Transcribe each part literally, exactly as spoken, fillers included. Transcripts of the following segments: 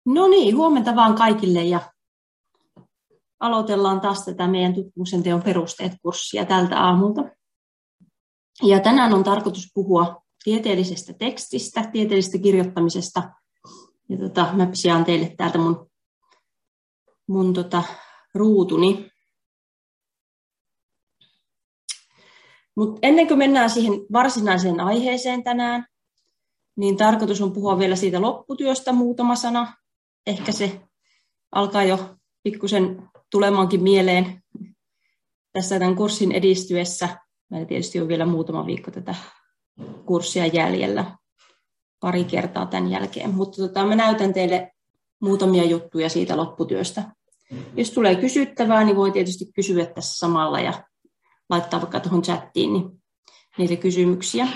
No niin, huomenta vaan kaikille ja aloitellaan taas tätä meidän tutkimuksen teon perusteet-kurssia tältä aamulta. Ja tänään on tarkoitus puhua tieteellisestä tekstistä, tieteellisestä kirjoittamisesta. Ja tota, mä sijaan teille täältä mun, mun tota, ruutuni. Mut ennen kuin mennään siihen varsinaiseen aiheeseen tänään, niin tarkoitus on puhua vielä siitä lopputyöstä muutama sana. Ehkä se alkaa jo pikkusen tulemaankin mieleen tässä tämän kurssin edistyessä. Meillä tietysti on vielä muutama viikko tätä kurssia jäljellä, pari kertaa tämän jälkeen. Mutta tota, mä näytän teille muutamia juttuja siitä lopputyöstä. Jos tulee kysyttävää, niin voi tietysti kysyä tässä samalla ja laittaa vaikka tuohon chattiin niin niitä kysymyksiä.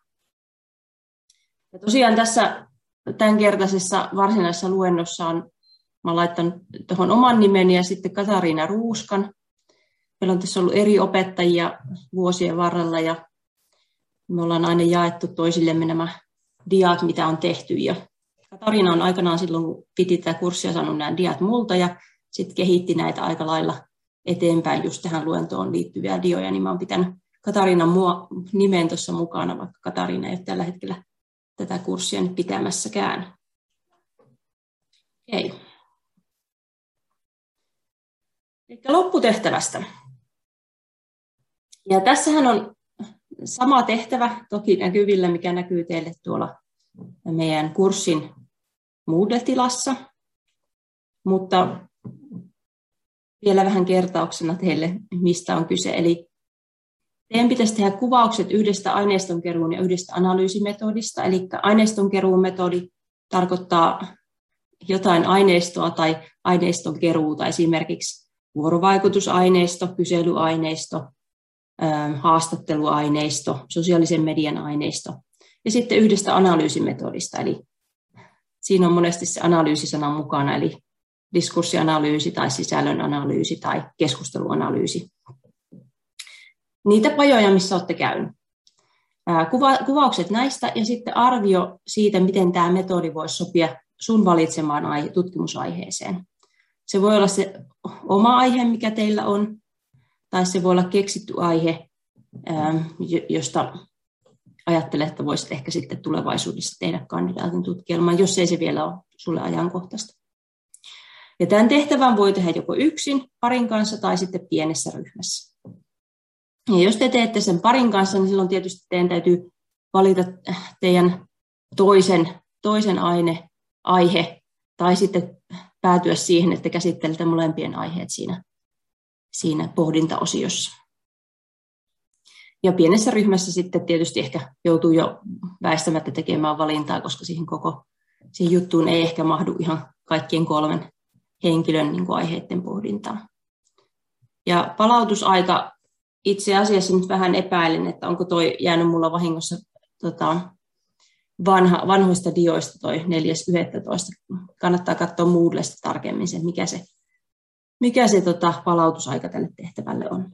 Ja tosiaan tässä tämänkertaisessa varsinaisessa luennossa on, mä olen laittanut tuohon oman nimeni ja sitten Katariina Ruuskan. Meillä on tässä ollut eri opettajia vuosien varrella ja me ollaan aina jaettu toisillemme nämä diat, mitä on tehty. Ja Katariina on aikanaan silloin, kun piti tätä kurssia, saanut nämä diat multa ja sitten kehitti näitä aika lailla eteenpäin just tähän luentoon liittyviä dioja, niin mä oon pitänyt Katariinan mua nimen tuossa mukana, vaikka Katariina ei ole tällä hetkellä tätä kurssia nyt pitämässäkään. Ei. Eli lopputehtävästä. Ja tässähän on sama tehtävä toki näkyvillä, mikä näkyy teille tuolla meidän kurssin Moodle-tilassa, mutta vielä vähän kertauksena teille, mistä on kyse. Eli teidän pitäisi tehdä kuvaukset yhdestä aineistonkeruun ja yhdestä analyysimetodista. Eli aineistonkeruun metodi tarkoittaa jotain aineistoa tai aineistonkeruuta, esimerkiksi vuorovaikutusaineisto, kyselyaineisto, haastatteluaineisto, sosiaalisen median aineisto. Ja sitten yhdestä analyysimetodista, eli siinä on monesti se analyysisana mukana, eli diskurssianalyysi tai sisällön analyysi tai keskusteluanalyysi. Niitä pajoja, missä olette käynyt. Kuva, kuvaukset näistä ja sitten arvio siitä, miten tämä metodi voisi sopia sun valitsemaan aihe, tutkimusaiheeseen. Se voi olla se oma aihe, mikä teillä on, tai se voi olla keksitty aihe, josta ajattelet, että voisit ehkä sitten tulevaisuudessa tehdä kandidaatin tutkielman, jos ei se vielä ole sulle ajankohtaista. Ja tämän tehtävän voi tehdä joko yksin, parin kanssa tai sitten pienessä ryhmässä. Ja jos te teette sen parin kanssa, niin silloin tietysti teidän täytyy valita teidän toisen, toisen aine, aihe tai sitten päätyä siihen, että käsittelette molempien aiheet siinä, siinä pohdintaosiossa. Ja pienessä ryhmässä sitten tietysti ehkä joutuu jo väistämättä tekemään valintaa, koska siihen koko siihen juttuun ei ehkä mahdu ihan kaikkien kolmen henkilön niin kuin aiheiden pohdintaan. Ja palautusaika itse asiassa nyt vähän epäilen, että onko toi jäänyt mulla vahingossa tota, vanha, vanhoista dioista toi neljäs yhdestoista. Kannattaa katsoa Moodlesta tarkemmin se, mikä se, mikä se tota, palautusaika tälle tehtävälle on.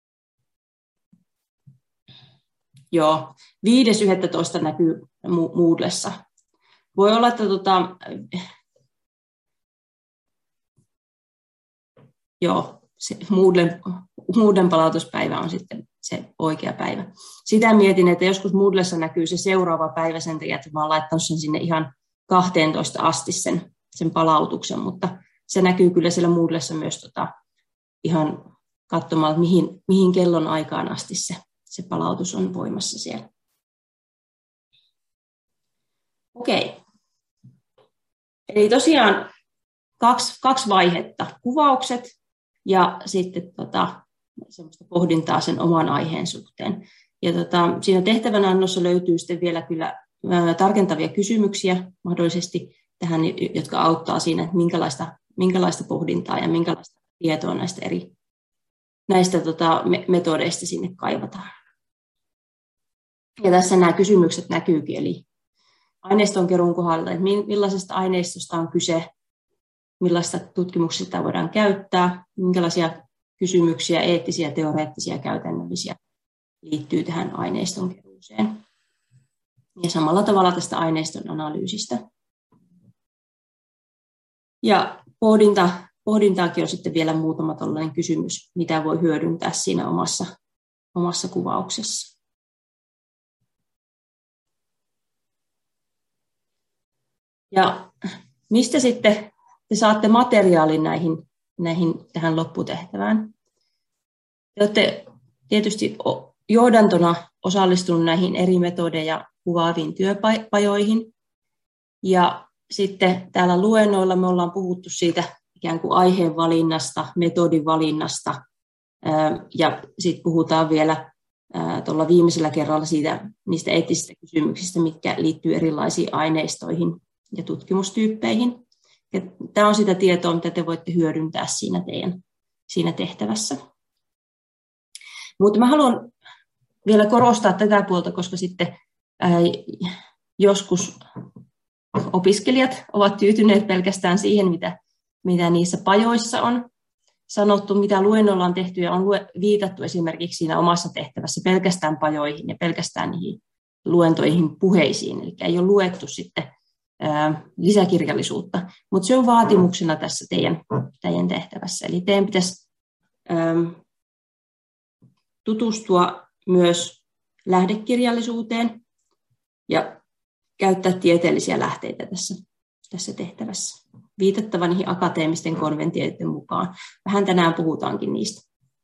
Joo, viides yhdestoista näkyy Moodlessa. Voi olla, että tota, joo, se Moodlen, Moodlen palautuspäivä on sitten se oikea päivä. Sitä mietin, että joskus Moodlessa näkyy se seuraava päivä sen takia, että mä oon laittanut sen sinne ihan kahteentoista asti sen, sen palautuksen, mutta se näkyy kyllä siellä Moodlessa myös tota, ihan katsomalla, mihin, mihin kellon aikaan asti se, se palautus on voimassa siellä. Okei. Eli tosiaan kaksi, kaksi vaihetta, kuvaukset ja sitten tota, semmoista pohdintaa sen oman aiheen suhteen. Ja tota, siinä tehtävänannossa löytyy sitten vielä kyllä ää, tarkentavia kysymyksiä mahdollisesti tähän, jotka auttaa siinä, että minkälaista, minkälaista pohdintaa ja minkälaista tietoa näistä eri näistä tota, metodeista sinne kaivataan. Ja tässä nämä kysymykset näkyykin, eli aineistonkeruun kohdalla, että millaisesta aineistosta on kyse, millaista tutkimuksista voidaan käyttää, minkälaisia kysymyksiä, eettisiä, teoreettisia, käytännöllisiä liittyy tähän aineistonkeruuseen. Ja samalla tavalla tästä aineiston analyysistä. Ja pohdinta, pohdintaakin on sitten vielä muutama tällainen kysymys, mitä voi hyödyntää siinä omassa, omassa kuvauksessa. Ja mistä sitten te saatte materiaalin näihin, näihin, tähän lopputehtävään? Te olette tietysti johdantona osallistunut näihin eri metodeja kuvaaviin työpajoihin. Ja sitten täällä luennoilla me ollaan puhuttu siitä ikään kuin aiheen valinnasta, metodin valinnasta. Ja sitten puhutaan vielä tuolla viimeisellä kerralla siitä, niistä eettisistä kysymyksistä, mitkä liittyy erilaisiin aineistoihin ja tutkimustyyppeihin. Ja tämä on sitä tietoa, mitä te voitte hyödyntää siinä teidän siinä tehtävässä. Mutta mä haluan vielä korostaa tätä puolta, koska sitten ää, joskus opiskelijat ovat tyytyneet pelkästään siihen, mitä, mitä niissä pajoissa on sanottu, mitä luennolla on tehty ja on viitattu esimerkiksi siinä omassa tehtävässä pelkästään pajoihin ja pelkästään niihin luentoihin puheisiin. Eli ei ole luettu sitten ää, lisäkirjallisuutta, mutta se on vaatimuksena tässä teidän, teidän tehtävässä. Eli teidän pitäisi ää, tutustua myös lähdekirjallisuuteen ja käyttää tieteellisiä lähteitä tässä, tässä tehtävässä. Viitattava niihin akateemisten konventioiden mukaan. Vähän tänään puhutaankin niistä.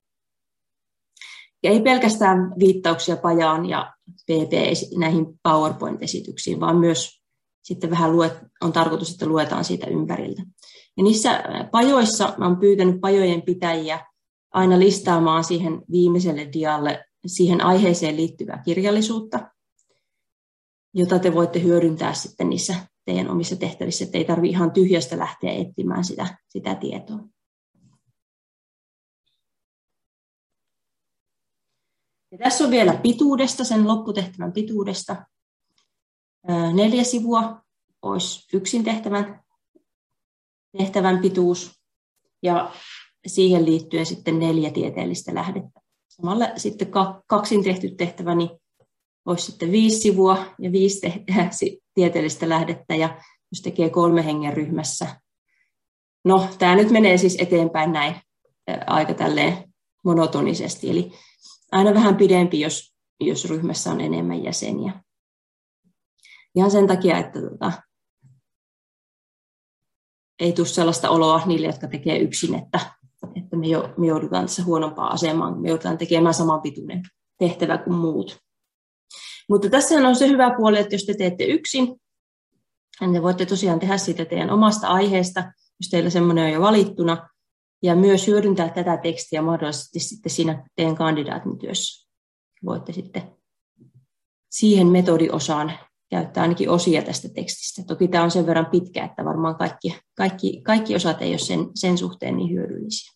Ja ei pelkästään viittauksia pajaan ja P P näihin PowerPoint-esityksiin, vaan myös sitten vähän luet, on tarkoitus, että luetaan siitä ympäriltä. Ja niissä pajoissa olen pyytänyt pajojen pitäjiä aina listaamaan siihen viimeiselle dialle siihen aiheeseen liittyvää kirjallisuutta, jota te voitte hyödyntää sitten niissä teidän omissa tehtävissä, että ei tarvitse ihan tyhjästä lähteä etsimään sitä, sitä tietoa. Ja tässä on vielä pituudesta, sen lopputehtävän pituudesta. Neljä sivua olisi yksin tehtävän, tehtävän pituus ja siihen liittyen sitten neljä tieteellistä lähdettä. Samalla sitten kaksin tehty tehtävä niin olisi sitten viisi sivua ja viisi tieteellistä lähdettä, ja jos tekee kolme hengen ryhmässä. No, tämä nyt menee siis eteenpäin näin aika tälleen monotonisesti, eli aina vähän pidempi, jos, jos ryhmässä on enemmän jäseniä. Ihan sen takia, että tota, ei tule sellaista oloa niille, jotka tekee yksin, että, että me, jo, me joudutaan tässä huonompaan asemaan, me joudutaan tekemään saman pituinen tehtävä kuin muut. Mutta tässä on se hyvä puoli, että jos te teette yksin, niin te voitte tosiaan tehdä siitä teidän omasta aiheesta, jos teillä semmoinen on jo valittuna, ja myös hyödyntää tätä tekstiä mahdollisesti sitten siinä teidän kandidaatin työssä. Voitte sitten siihen metodiosaan käyttää ainakin osia tästä tekstistä. Toki tämä on sen verran pitkä, että varmaan kaikki, kaikki, kaikki osat ei ole sen, sen suhteen niin hyödyllisiä.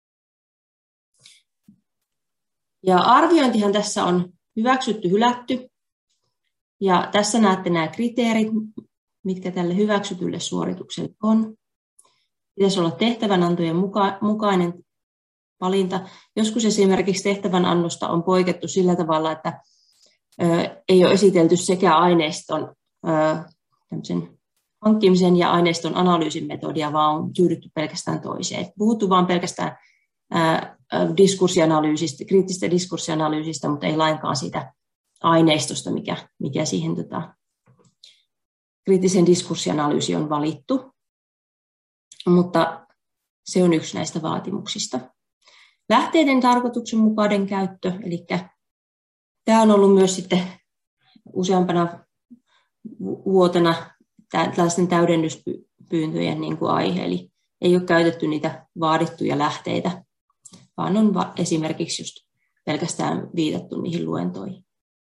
Ja arviointihan tässä on hyväksytty, hylätty. Ja tässä näette nämä kriteerit, mitkä tälle hyväksytylle suoritukselle on. Pitäisi olla tehtävänantojen muka- mukainen valinta. Joskus esimerkiksi tehtävänannosta on poikettu sillä tavalla, että ö, ei ole esitelty sekä aineiston ö, hankkimisen ja aineiston analyysin metodia, vaan on tyydytty pelkästään toiseen. Puhuttu vain pelkästään ö, diskurssianalyysistä, kriittisestä diskurssianalyysistä, mutta ei lainkaan siitä aineistosta, mikä, mikä siihen tota, kriittisen diskurssianalyysi on valittu. Mutta se on yksi näistä vaatimuksista. Lähteiden tarkoituksenmukainen käyttö, eli tämä on ollut myös sitten useampana vuotena tällaisten täydennyspyyntöjen niin kuin aihe, eli ei ole käytetty niitä vaadittuja lähteitä, vaan on esimerkiksi just pelkästään viitattu niihin luentoihin.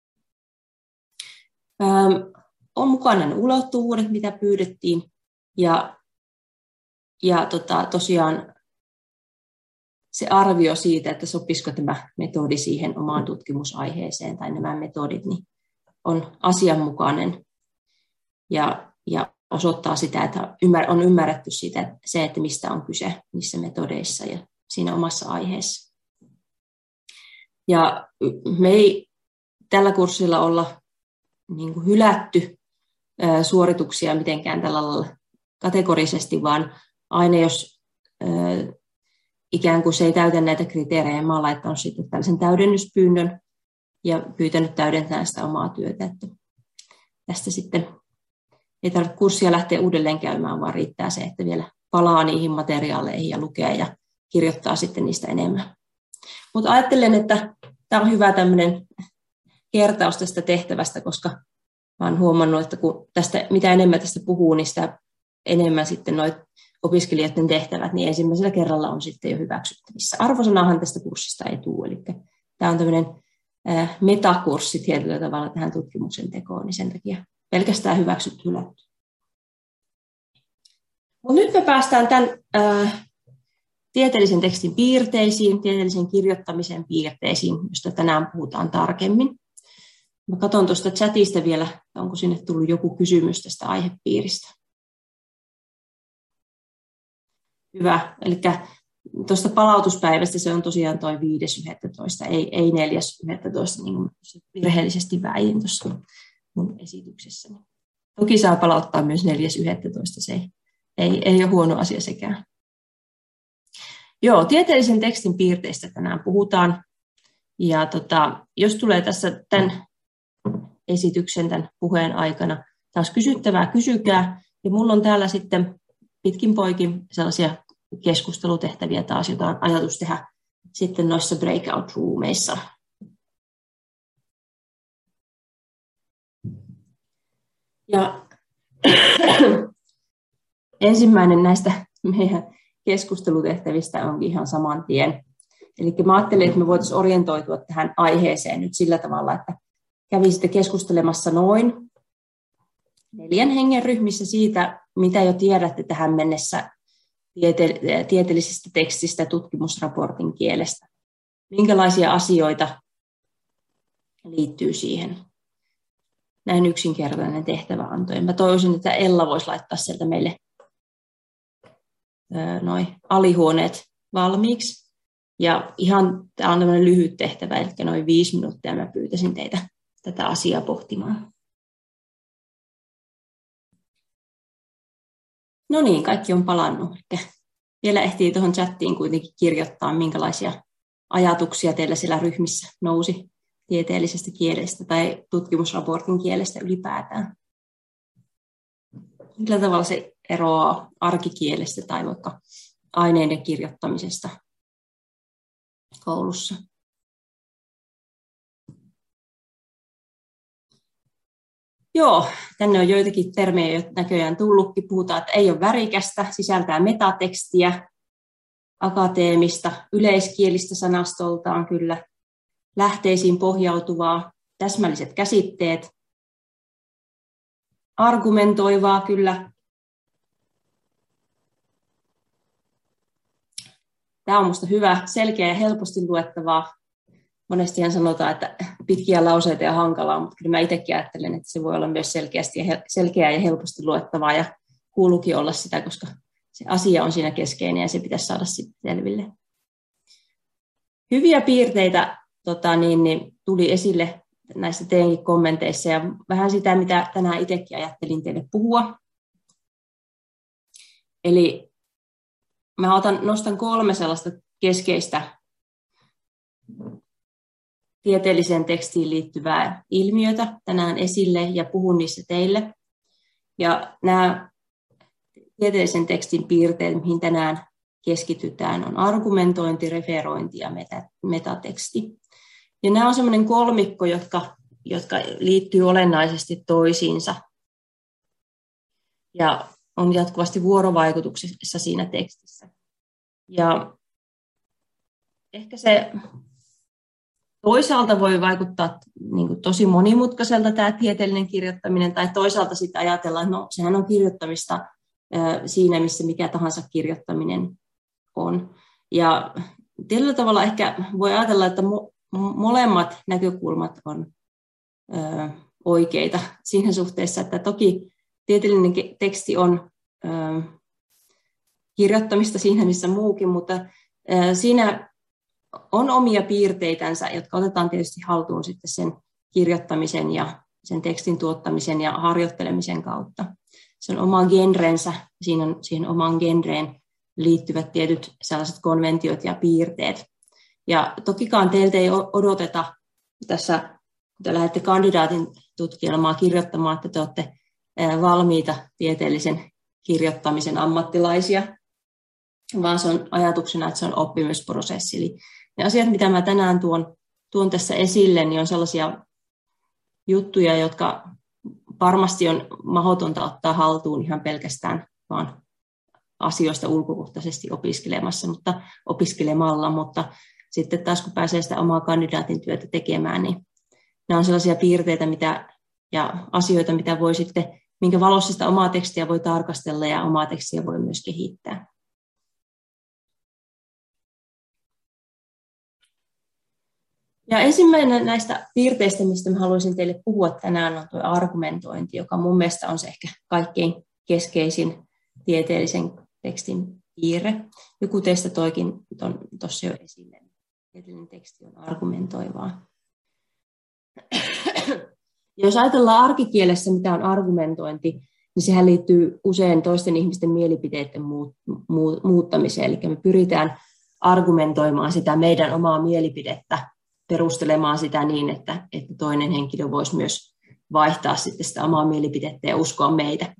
On mukana ne ulottuvuudet, mitä pyydettiin, ja, ja tota, tosiaan se arvio siitä, että sopisiko tämä metodi siihen omaan tutkimusaiheeseen tai nämä metodit, niin on asianmukainen ja, ja osoittaa sitä, että on ymmärretty siitä, se, että mistä on kyse niissä metodeissa ja siinä omassa aiheessa. Ja me ei tällä kurssilla olla niin kuin hylätty suorituksia mitenkään tällä lailla kategorisesti, vaan aine, jos ö, ikään kuin se ei täytä näitä kriteerejä, mä olen laittanut sitten tällaisen täydennyspyynnön ja pyytänyt täydentämään sitä omaa työtä. Että tästä sitten ei tarvitse kurssia lähteä uudelleen käymään, vaan riittää se, että vielä palaa niihin materiaaleihin ja lukee ja kirjoittaa sitten niistä enemmän. Mutta ajattelen, että tämä on hyvä tämmöinen kertaus tästä tehtävästä, koska olen huomannut, että kun tästä, mitä enemmän tästä puhuu, niin sitä enemmän sitten noit opiskelijoiden tehtävät, niin ensimmäisellä kerralla on sitten jo hyväksyttävissä. Arvosanahan tästä kurssista ei tule, eli tämä on tämmöinen metakurssi tietyllä tavalla tähän tutkimuksen tekoon, niin sen takia pelkästään hyväksytty hylätty. Mutta nyt me päästään tämän äh, tieteellisen tekstin piirteisiin, tieteellisen kirjoittamisen piirteisiin, josta tänään puhutaan tarkemmin. Mä katson tuosta chatista vielä, onko sinne tullut joku kysymys tästä aihepiiristä. Hyvä, eli tuosta palautuspäivästä se on tosiaan tuo viides yhdestoista, ei, ei neljäs yhdestoista, niin kuin virheellisesti väitin tuossa mun esityksessäni. Toki saa palauttaa myös neljäs yhdestoista, se ei, ei, ei ole huono asia sekään. Joo, tieteellisen tekstin piirteistä tänään puhutaan. Ja tota, jos tulee tässä tämän esityksen, tämän puheen aikana taas kysyttävää, kysykää. Ja mulla on täällä sitten pitkin poikin sellaisia keskustelutehtäviä taas, joita on ajatus tehdä sitten noissa breakout-roomeissa. Ja ensimmäinen näistä meidän keskustelutehtävistä onkin ihan saman tien. Eli mä ajattelin, että me voitaisiin orientoitua tähän aiheeseen nyt sillä tavalla, että kävisitte keskustelemassa noin neljän hengen ryhmissä siitä, mitä jo tiedätte tähän mennessä tiete- tieteellisestä tekstistä tutkimusraportin kielestä. Minkälaisia asioita liittyy siihen? Näin yksinkertainen tehtäväanto. Mä toivoisin, että Ella voisi laittaa sieltä meille noi alihuoneet valmiiksi. Ja ihan tämä on tämmöinen lyhyt tehtävä, eli noin viisi minuuttia mä pyytäisin teitä tätä asiaa pohtimaan. No niin, kaikki on palannut. Vielä ehtii tuohon chattiin kuitenkin kirjoittaa, minkälaisia ajatuksia teillä siellä ryhmissä nousi tieteellisestä kielestä tai tutkimusraportin kielestä ylipäätään. Millä tavalla se eroaa arkikielestä tai vaikka aineiden kirjoittamisesta koulussa? Joo, tänne on joitakin termejä, joita näköjään tullutkin. Puhutaan, että ei ole värikästä, sisältää metatekstiä, akateemista, yleiskielistä sanastoltaan kyllä, lähteisiin pohjautuvaa, täsmälliset käsitteet, argumentoivaa kyllä. Tämä on minusta hyvä, selkeä ja helposti luettavaa. Monestihan sanotaan, että pitkiä lauseita ja hankalaa, mutta kyllä mä itsekin ajattelen, että se voi olla myös selkeästi ja hel- selkeää ja helposti luettavaa ja kuuluukin olla sitä, koska se asia on siinä keskeinen ja se pitäisi saada sitten selville. Hyviä piirteitä tota, niin, niin, tuli esille näissä teidänkin kommenteissa ja vähän sitä, mitä tänään itsekin ajattelin teille puhua. Eli mä otan, nostan kolme sellaista keskeistä tieteelliseen tekstiin liittyvää ilmiötä tänään esille ja puhun niissä teille. Ja nämä tieteellisen tekstin piirteet, mihin tänään keskitytään, on argumentointi, referointi ja meta, metateksti. Ja nämä on sellainen kolmikko, jotka, jotka liittyy olennaisesti toisiinsa ja on jatkuvasti vuorovaikutuksessa siinä tekstissä. Ja ehkä se toisaalta voi vaikuttaa niin kuin tosi monimutkaiselta tämä tieteellinen kirjoittaminen, tai toisaalta sitten ajatella, että no, sehän on kirjoittamista siinä, missä mikä tahansa kirjoittaminen on. Ja tietyllä tavalla ehkä voi ajatella, että mo- molemmat näkökulmat on ö, oikeita siinä suhteessa, että toki tieteellinen teksti on ö, kirjoittamista siinä, missä muukin, mutta ö, siinä on omia piirteitänsä, jotka otetaan tietysti haltuun sitten sen kirjoittamisen ja sen tekstin tuottamisen ja harjoittelemisen kautta. se on oma genrensä, siinä on siihen omaan genreen liittyvät tietyt sellaiset konventiot ja piirteet. Ja tokikaan teiltä ei odoteta tässä, kun te lähdette kandidaatin tutkielmaa kirjoittamaan, että te olette valmiita tieteellisen kirjoittamisen ammattilaisia, vaan se on ajatuksena, että se on oppimisprosessi. Eli ne asiat, mitä mä tänään tuon, tuon tässä esille, niin on sellaisia juttuja, jotka varmasti on mahdotonta ottaa haltuun ihan pelkästään vaan asioista ulkokohtaisesti opiskelemassa, mutta opiskelemalla, mutta sitten taas kun pääsee sitä omaa kandidaatin työtä tekemään, niin nämä on sellaisia piirteitä mitä, ja asioita, mitä voi sitten, minkä valossa sitä omaa tekstiä voi tarkastella ja omaa tekstiä voi myös kehittää. Ja ensimmäinen näistä piirteistä, mistä mä haluaisin teille puhua tänään, on tuo argumentointi, joka mun mielestä on se ehkä kaikkein keskeisin tieteellisen tekstin piirre. Joku teistä toikin tuossa jo esille. Tieteellinen teksti on argumentoivaa. Ja jos ajatellaan arkikielessä, mitä on argumentointi, niin sehän liittyy usein toisten ihmisten mielipiteiden muuttamiseen. Eli me pyritään argumentoimaan sitä meidän omaa mielipidettä, perustelemaan sitä niin, että, että toinen henkilö voisi myös vaihtaa sitten sitä omaa mielipidettä ja uskoa meitä.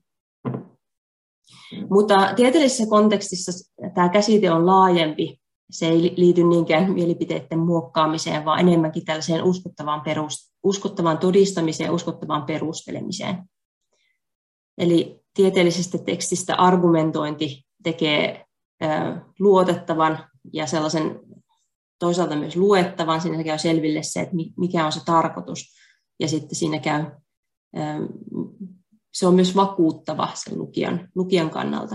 Mutta tieteellisessä kontekstissa tämä käsite on laajempi. Se ei liity niinkään mielipiteiden muokkaamiseen, vaan enemmänkin tällaiseen uskottavaan, perust- uskottavaan todistamiseen ja uskottavaan perustelemiseen. Eli tieteellisestä tekstistä argumentointi tekee ö, luotettavan ja sellaisen toisaalta myös luettavan. Siinä käy selville se, että mikä on se tarkoitus. Ja sitten siinä käy, ö, se on myös vakuuttava sen lukijan, lukijan kannalta.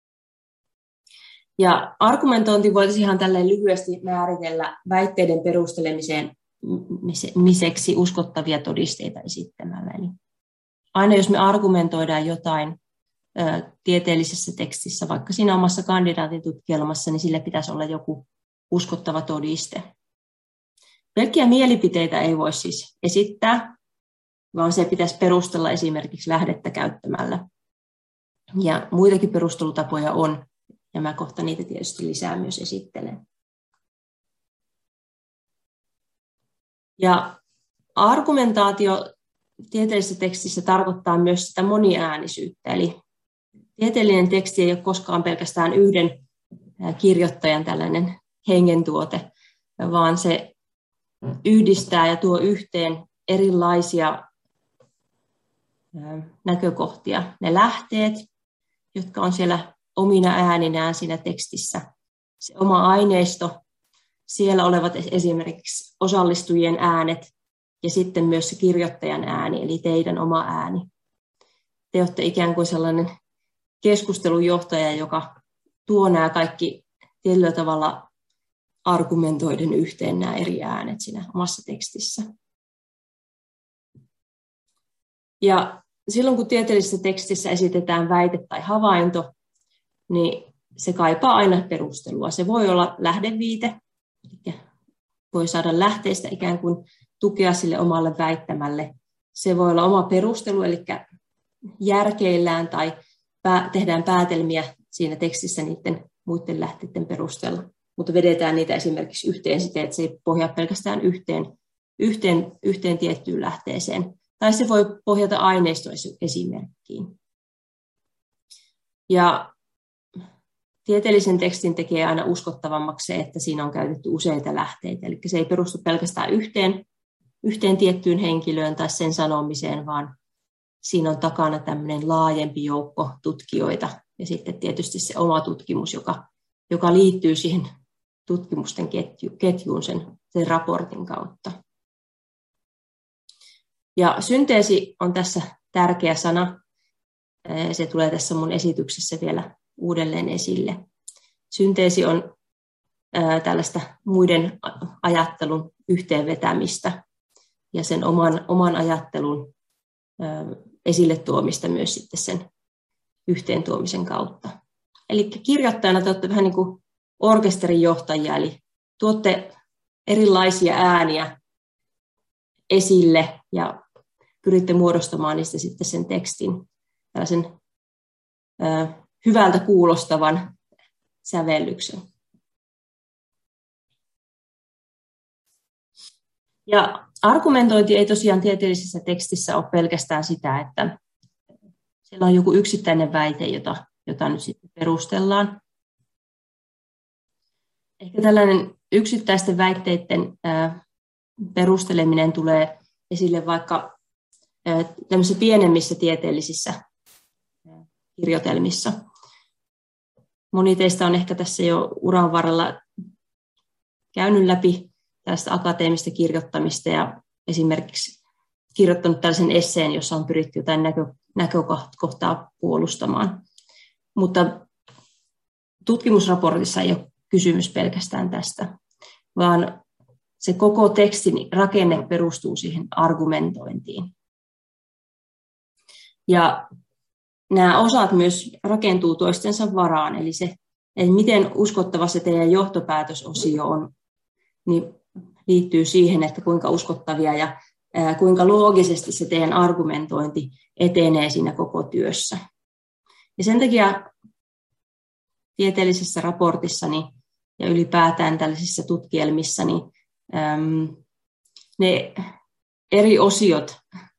Ja argumentointi voitaisiin ihan tälleen lyhyesti määritellä väitteiden perustelemiseen miseksi uskottavia todisteita esittämällä. Eli aina jos me argumentoidaan jotain ö, tieteellisessä tekstissä, vaikka siinä omassa kandidaatin tutkielmassa, niin sille pitäisi olla joku uskottava todiste. Pelkkiä mielipiteitä ei voi siis esittää, vaan se pitäisi perustella esimerkiksi lähdettä käyttämällä. Ja muitakin perustelutapoja on, ja mä kohta niitä tietysti lisää myös esittelen. Ja argumentaatio tieteellisessä tekstissä tarkoittaa myös sitä moniäänisyyttä, eli tieteellinen teksti ei ole koskaan pelkästään yhden kirjoittajan tällainen hengentuote, vaan se yhdistää ja tuo yhteen erilaisia näkökohtia. Ne lähteet, jotka on siellä omina ääninään siinä tekstissä, se oma aineisto, siellä olevat esimerkiksi osallistujien äänet ja sitten myös se kirjoittajan ääni, eli teidän oma ääni. Te olette ikään kuin sellainen keskustelujohtaja, joka tuo nämä kaikki tietyllä tavalla argumentoiden yhteen nämä eri äänet siinä omassa tekstissä. Ja silloin kun tieteellisessä tekstissä esitetään väite tai havainto, niin se kaipaa aina perustelua. Se voi olla lähdeviite, eli voi saada lähteistä ikään kuin tukea sille omalle väittämälle. Se voi olla oma perustelu, eli järkeillään tai tehdään päätelmiä siinä tekstissä niiden muiden lähteiden perusteella. Mutta vedetään niitä esimerkiksi yhteen siten, että se ei pohjaa pelkästään yhteen, yhteen, yhteen tiettyyn lähteeseen. Tai se voi pohjata aineistoesimerkkiin. Ja tieteellisen tekstin tekee aina uskottavammaksi se, että siinä on käytetty useita lähteitä. Eli se ei perustu pelkästään yhteen, yhteen tiettyyn henkilöön tai sen sanomiseen, vaan siinä on takana tämmöinen laajempi joukko tutkijoita. Ja sitten tietysti se oma tutkimus, joka, joka liittyy siihen tutkimusten ketju, ketjuun sen, sen raportin kautta. Ja synteesi on tässä tärkeä sana. Se tulee tässä mun esityksessä vielä uudelleen esille. Synteesi on ää, tällaista muiden ajattelun yhteenvetämistä ja sen oman, oman ajattelun ää, esille tuomista myös sitten sen yhteen tuomisen kautta. Eli kirjoittajana te olette vähän niin kuin orkesterin johtajia, eli tuotte erilaisia ääniä esille ja pyritte muodostamaan niistä sitten sen tekstin, tällaisen hyvältä kuulostavan sävellyksen. Ja argumentointi ei tosiaan tieteellisessä tekstissä ole pelkästään sitä, että siellä on joku yksittäinen väite, jota, jota nyt sitten perustellaan. Ehkä tällainen yksittäisten väitteiden perusteleminen tulee esille vaikka tämmöisissä pienemmissä tieteellisissä kirjoitelmissa. Moni teistä on ehkä tässä jo uran varrella käynyt läpi tästä akateemista kirjoittamista ja esimerkiksi kirjoittanut tällaisen esseen, jossa on pyritty jotain näkö, näkökohtaa puolustamaan. Mutta tutkimusraportissa ei ole kysymys pelkästään tästä, vaan se koko tekstin rakenne perustuu siihen argumentointiin. Ja nämä osat myös rakentuu toistensa varaan, eli se, että miten uskottava se teidän johtopäätösosio on, niin liittyy siihen, että kuinka uskottavia ja ää, kuinka loogisesti se teidän argumentointi etenee siinä koko työssä. Ja sen takia tieteellisessä raportissani ja ylipäätään tällaisissa tutkielmissa niin, äm, ne eri osiot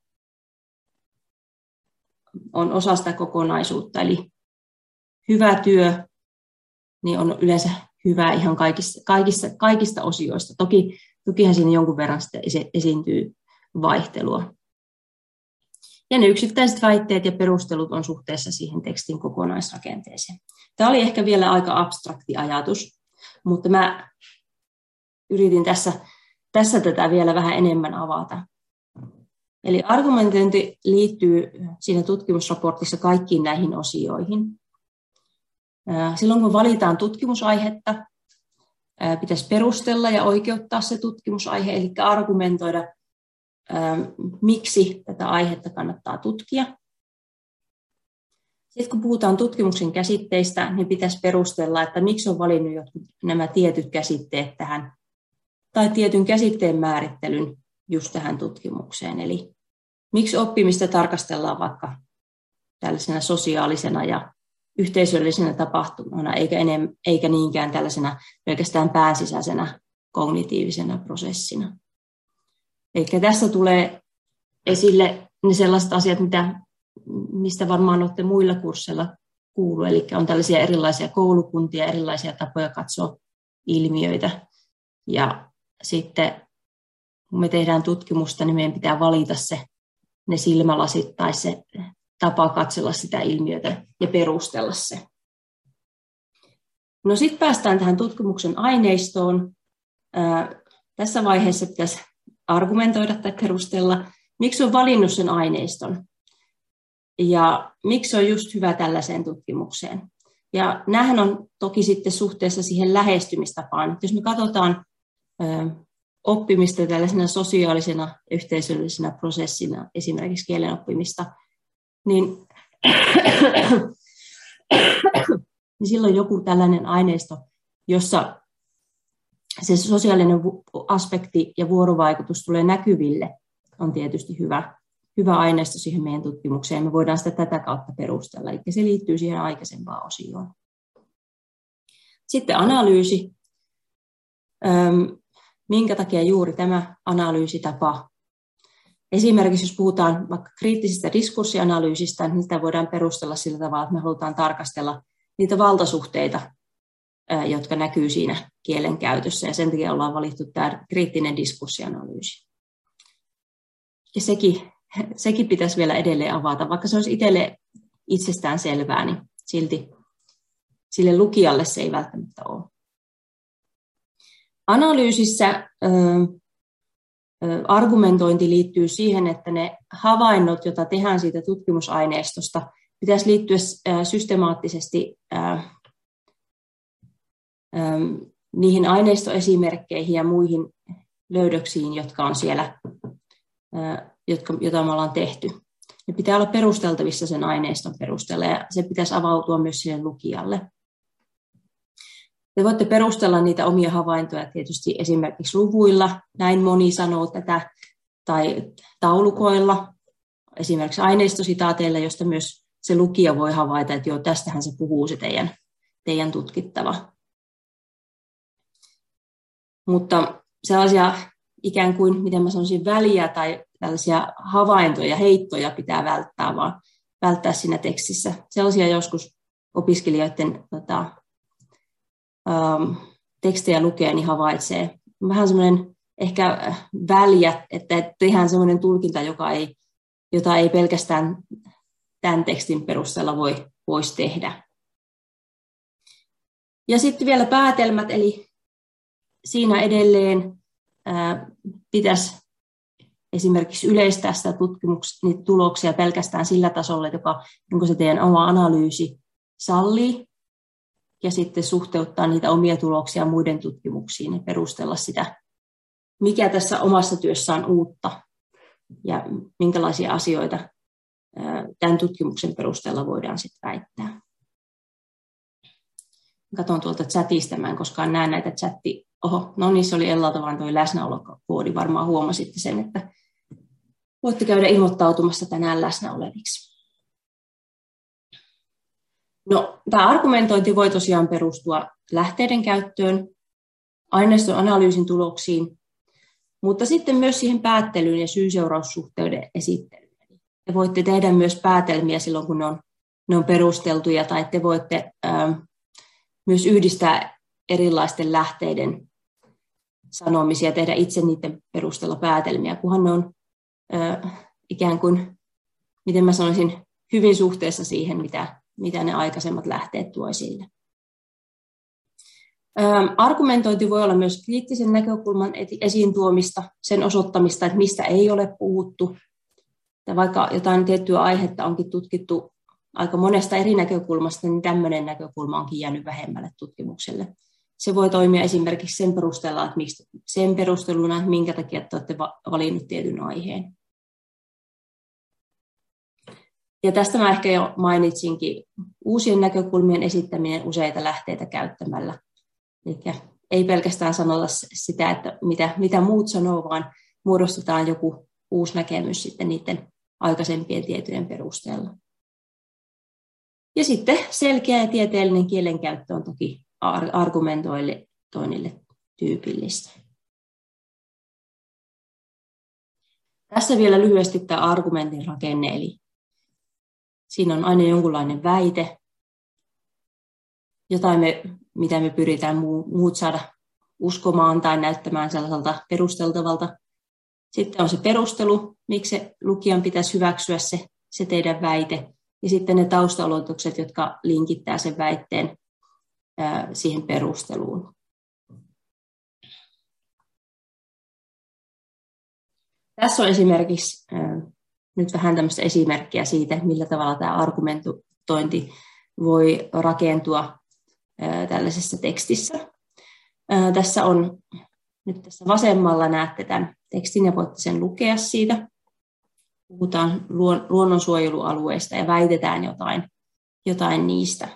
on osa sitä kokonaisuutta, eli hyvä työ niin on yleensä hyvä ihan kaikissa, kaikissa, kaikista osioista. Toki, tokihan siinä jonkun verran sitten esiintyy vaihtelua. Ja ne yksittäiset väitteet ja perustelut on suhteessa siihen tekstin kokonaisrakenteeseen. Tämä oli ehkä vielä aika abstrakti ajatus, mutta mä yritin tässä, tässä tätä vielä vähän enemmän avata. Eli argumentointi liittyy siinä tutkimusraportissa kaikkiin näihin osioihin. Silloin kun valitaan tutkimusaihetta, pitäisi perustella ja oikeuttaa se tutkimusaihe, eli argumentoida, miksi tätä aihetta kannattaa tutkia. Sitten kun puhutaan tutkimuksen käsitteistä, niin pitäisi perustella, että miksi on valinnut jotkut nämä tietyt käsitteet tähän, tai tietyn käsitteen määrittelyn just tähän tutkimukseen. Eli miksi oppimista tarkastellaan vaikka tällaisena sosiaalisena ja yhteisöllisenä tapahtumana, eikä, enem, eikä niinkään tällaisena pelkästään päänsisäisenä kognitiivisena prosessina. Eli tässä tulee esille ne sellaiset asiat, mitä, mistä varmaan olette muilla kursseilla kuullut. Eli on tällaisia erilaisia koulukuntia, erilaisia tapoja katsoa ilmiöitä. Ja sitten kun me tehdään tutkimusta, niin meidän pitää valita se, ne silmälasit tai se tapa katsella sitä ilmiötä ja perustella se. No sitten päästään tähän tutkimuksen aineistoon. Ää, tässä vaiheessa pitäisi argumentoida tai perustella, miksi on valinnut sen aineiston ja miksi on just hyvä tällaiseen tutkimukseen. Ja nämähän on toki sitten suhteessa siihen lähestymistapaan. Että jos me katsotaan ää, oppimista tällaisena sosiaalisena yhteisöllisenä prosessina, esimerkiksi kielen oppimista, niin, niin silloin joku tällainen aineisto, jossa se sosiaalinen aspekti ja vuorovaikutus tulee näkyville, on tietysti hyvä, hyvä aineisto siihen meidän tutkimukseen. Me voidaan sitä tätä kautta perustella, eli se liittyy siihen aikaisempaan osioon. Sitten analyysi. Minkä takia juuri tämä analyysitapa? Esimerkiksi jos puhutaan vaikka kriittisestä diskurssianalyysistä, niin sitä voidaan perustella sillä tavalla, että me halutaan tarkastella niitä valtasuhteita, jotka näkyy siinä kielen käytössä, ja sen takia ollaan valittu tämä kriittinen diskurssianalyysi. Ja sekin, sekin pitäisi vielä edelleen avata, vaikka se olisi itselle itsestään selvää, niin silti sille lukijalle se ei välttämättä ole. Analyysissä ö, ö, argumentointi liittyy siihen, että ne havainnot, joita tehdään siitä tutkimusaineistosta, pitäisi liittyä ö, systemaattisesti ö, ö, niihin aineistoesimerkkeihin ja muihin löydöksiin, jotka on siellä, ö, jotka, joita me ollaan tehty. Ne pitää olla perusteltavissa sen aineiston perusteella, ja se pitäisi avautua myös sille lukijalle. Te voitte perustella niitä omia havaintoja tietysti esimerkiksi luvuilla, näin moni sanoo tätä, tai taulukoilla, esimerkiksi aineistositaateilla, josta myös se lukija voi havaita, että joo, tästähän se puhuu se teidän, teidän tutkittava. Mutta sellaisia ikään kuin, miten mä sanoisin, väliä tai tällaisia havaintoja, heittoja pitää välttää, vaan välttää siinä tekstissä. Sellaisia joskus opiskelijoiden tota, ähm, tekstejä lukee, niin havaitsee. Vähän semmoinen ehkä väliä, että tehdään semmoinen tulkinta, joka ei, jota ei pelkästään tämän tekstin perusteella voi, voisi tehdä. Ja sitten vielä päätelmät, eli siinä edelleen ää, pitäisi esimerkiksi yleistää sitä tutkimuksen tuloksia pelkästään sillä tasolla, joka, jonka se teidän oma analyysi sallii, ja sitten suhteuttaa niitä omia tuloksia muiden tutkimuksiin ja perustella sitä, mikä tässä omassa työssä on uutta ja minkälaisia asioita tämän tutkimuksen perusteella voidaan sitten väittää. Katson tuolta chatista, mä en koskaan näe näitä chatti. Oho, no niin, se oli Ellalta vaan tuo läsnäolokoodi. Varmaan huomasitte sen, että voitte käydä ilmoittautumassa tänään läsnä oleviksi. No, tämä argumentointi voi tosiaan perustua lähteiden käyttöön, aineiston analyysin tuloksiin, mutta sitten myös siihen päättelyyn ja syy-seuraussuhteiden esittelyyn. Te voitte tehdä myös päätelmiä silloin, kun ne on, ne on perusteltuja, tai te voitte ää, myös yhdistää erilaisten lähteiden sanomisia ja tehdä itse niiden perusteella päätelmiä, kunhan ne on ää, ikään kuin, miten mä sanoisin, hyvin suhteessa siihen, mitä, mitä ne aikaisemmat lähteet tuo esille. Ää, argumentointi voi olla myös kriittisen näkökulman esiin tuomista, sen osoittamista, että mistä ei ole puhuttu. Ja vaikka jotain tiettyä aihetta onkin tutkittu aika monesta eri näkökulmasta, niin tämmöinen näkökulma onkin jäänyt vähemmälle tutkimukselle. Se voi toimia esimerkiksi sen perusteella, että miksi, sen perusteluna, että minkä takia te olette valinnut tietyn aiheen. Ja tästä mä ehkä jo mainitsinkin uusien näkökulmien esittäminen useita lähteitä käyttämällä. Eli ei pelkästään sanota sitä, että mitä, mitä muut sanoo, vaan muodostetaan joku uusi näkemys sitten niiden aikaisempien tietojen perusteella. Ja sitten selkeä ja tieteellinen kielenkäyttö on toki argumentoinnille tyypillistä. Tässä vielä lyhyesti tämä argumentin rakenne, eli siinä on aina jonkunlainen väite, jotain, me, mitä me pyritään muut saada uskomaan tai näyttämään sellaiselta perusteltavalta. Sitten on se perustelu, miksi se lukijan pitäisi hyväksyä se, se teidän väite, ja sitten ne taustaolotukset, jotka linkittää sen väitteen ää, siihen perusteluun. Tässä on esimerkiksi ää, nyt vähän tämmöistä esimerkkiä siitä, millä tavalla tämä argumentointi voi rakentua ää, tällaisessa tekstissä. Ää, tässä on nyt tässä vasemmalla näette tämän tekstin ja voitte sen lukea siitä. Puhutaan luonnonsuojelualueista ja väitetään jotain, jotain niistä.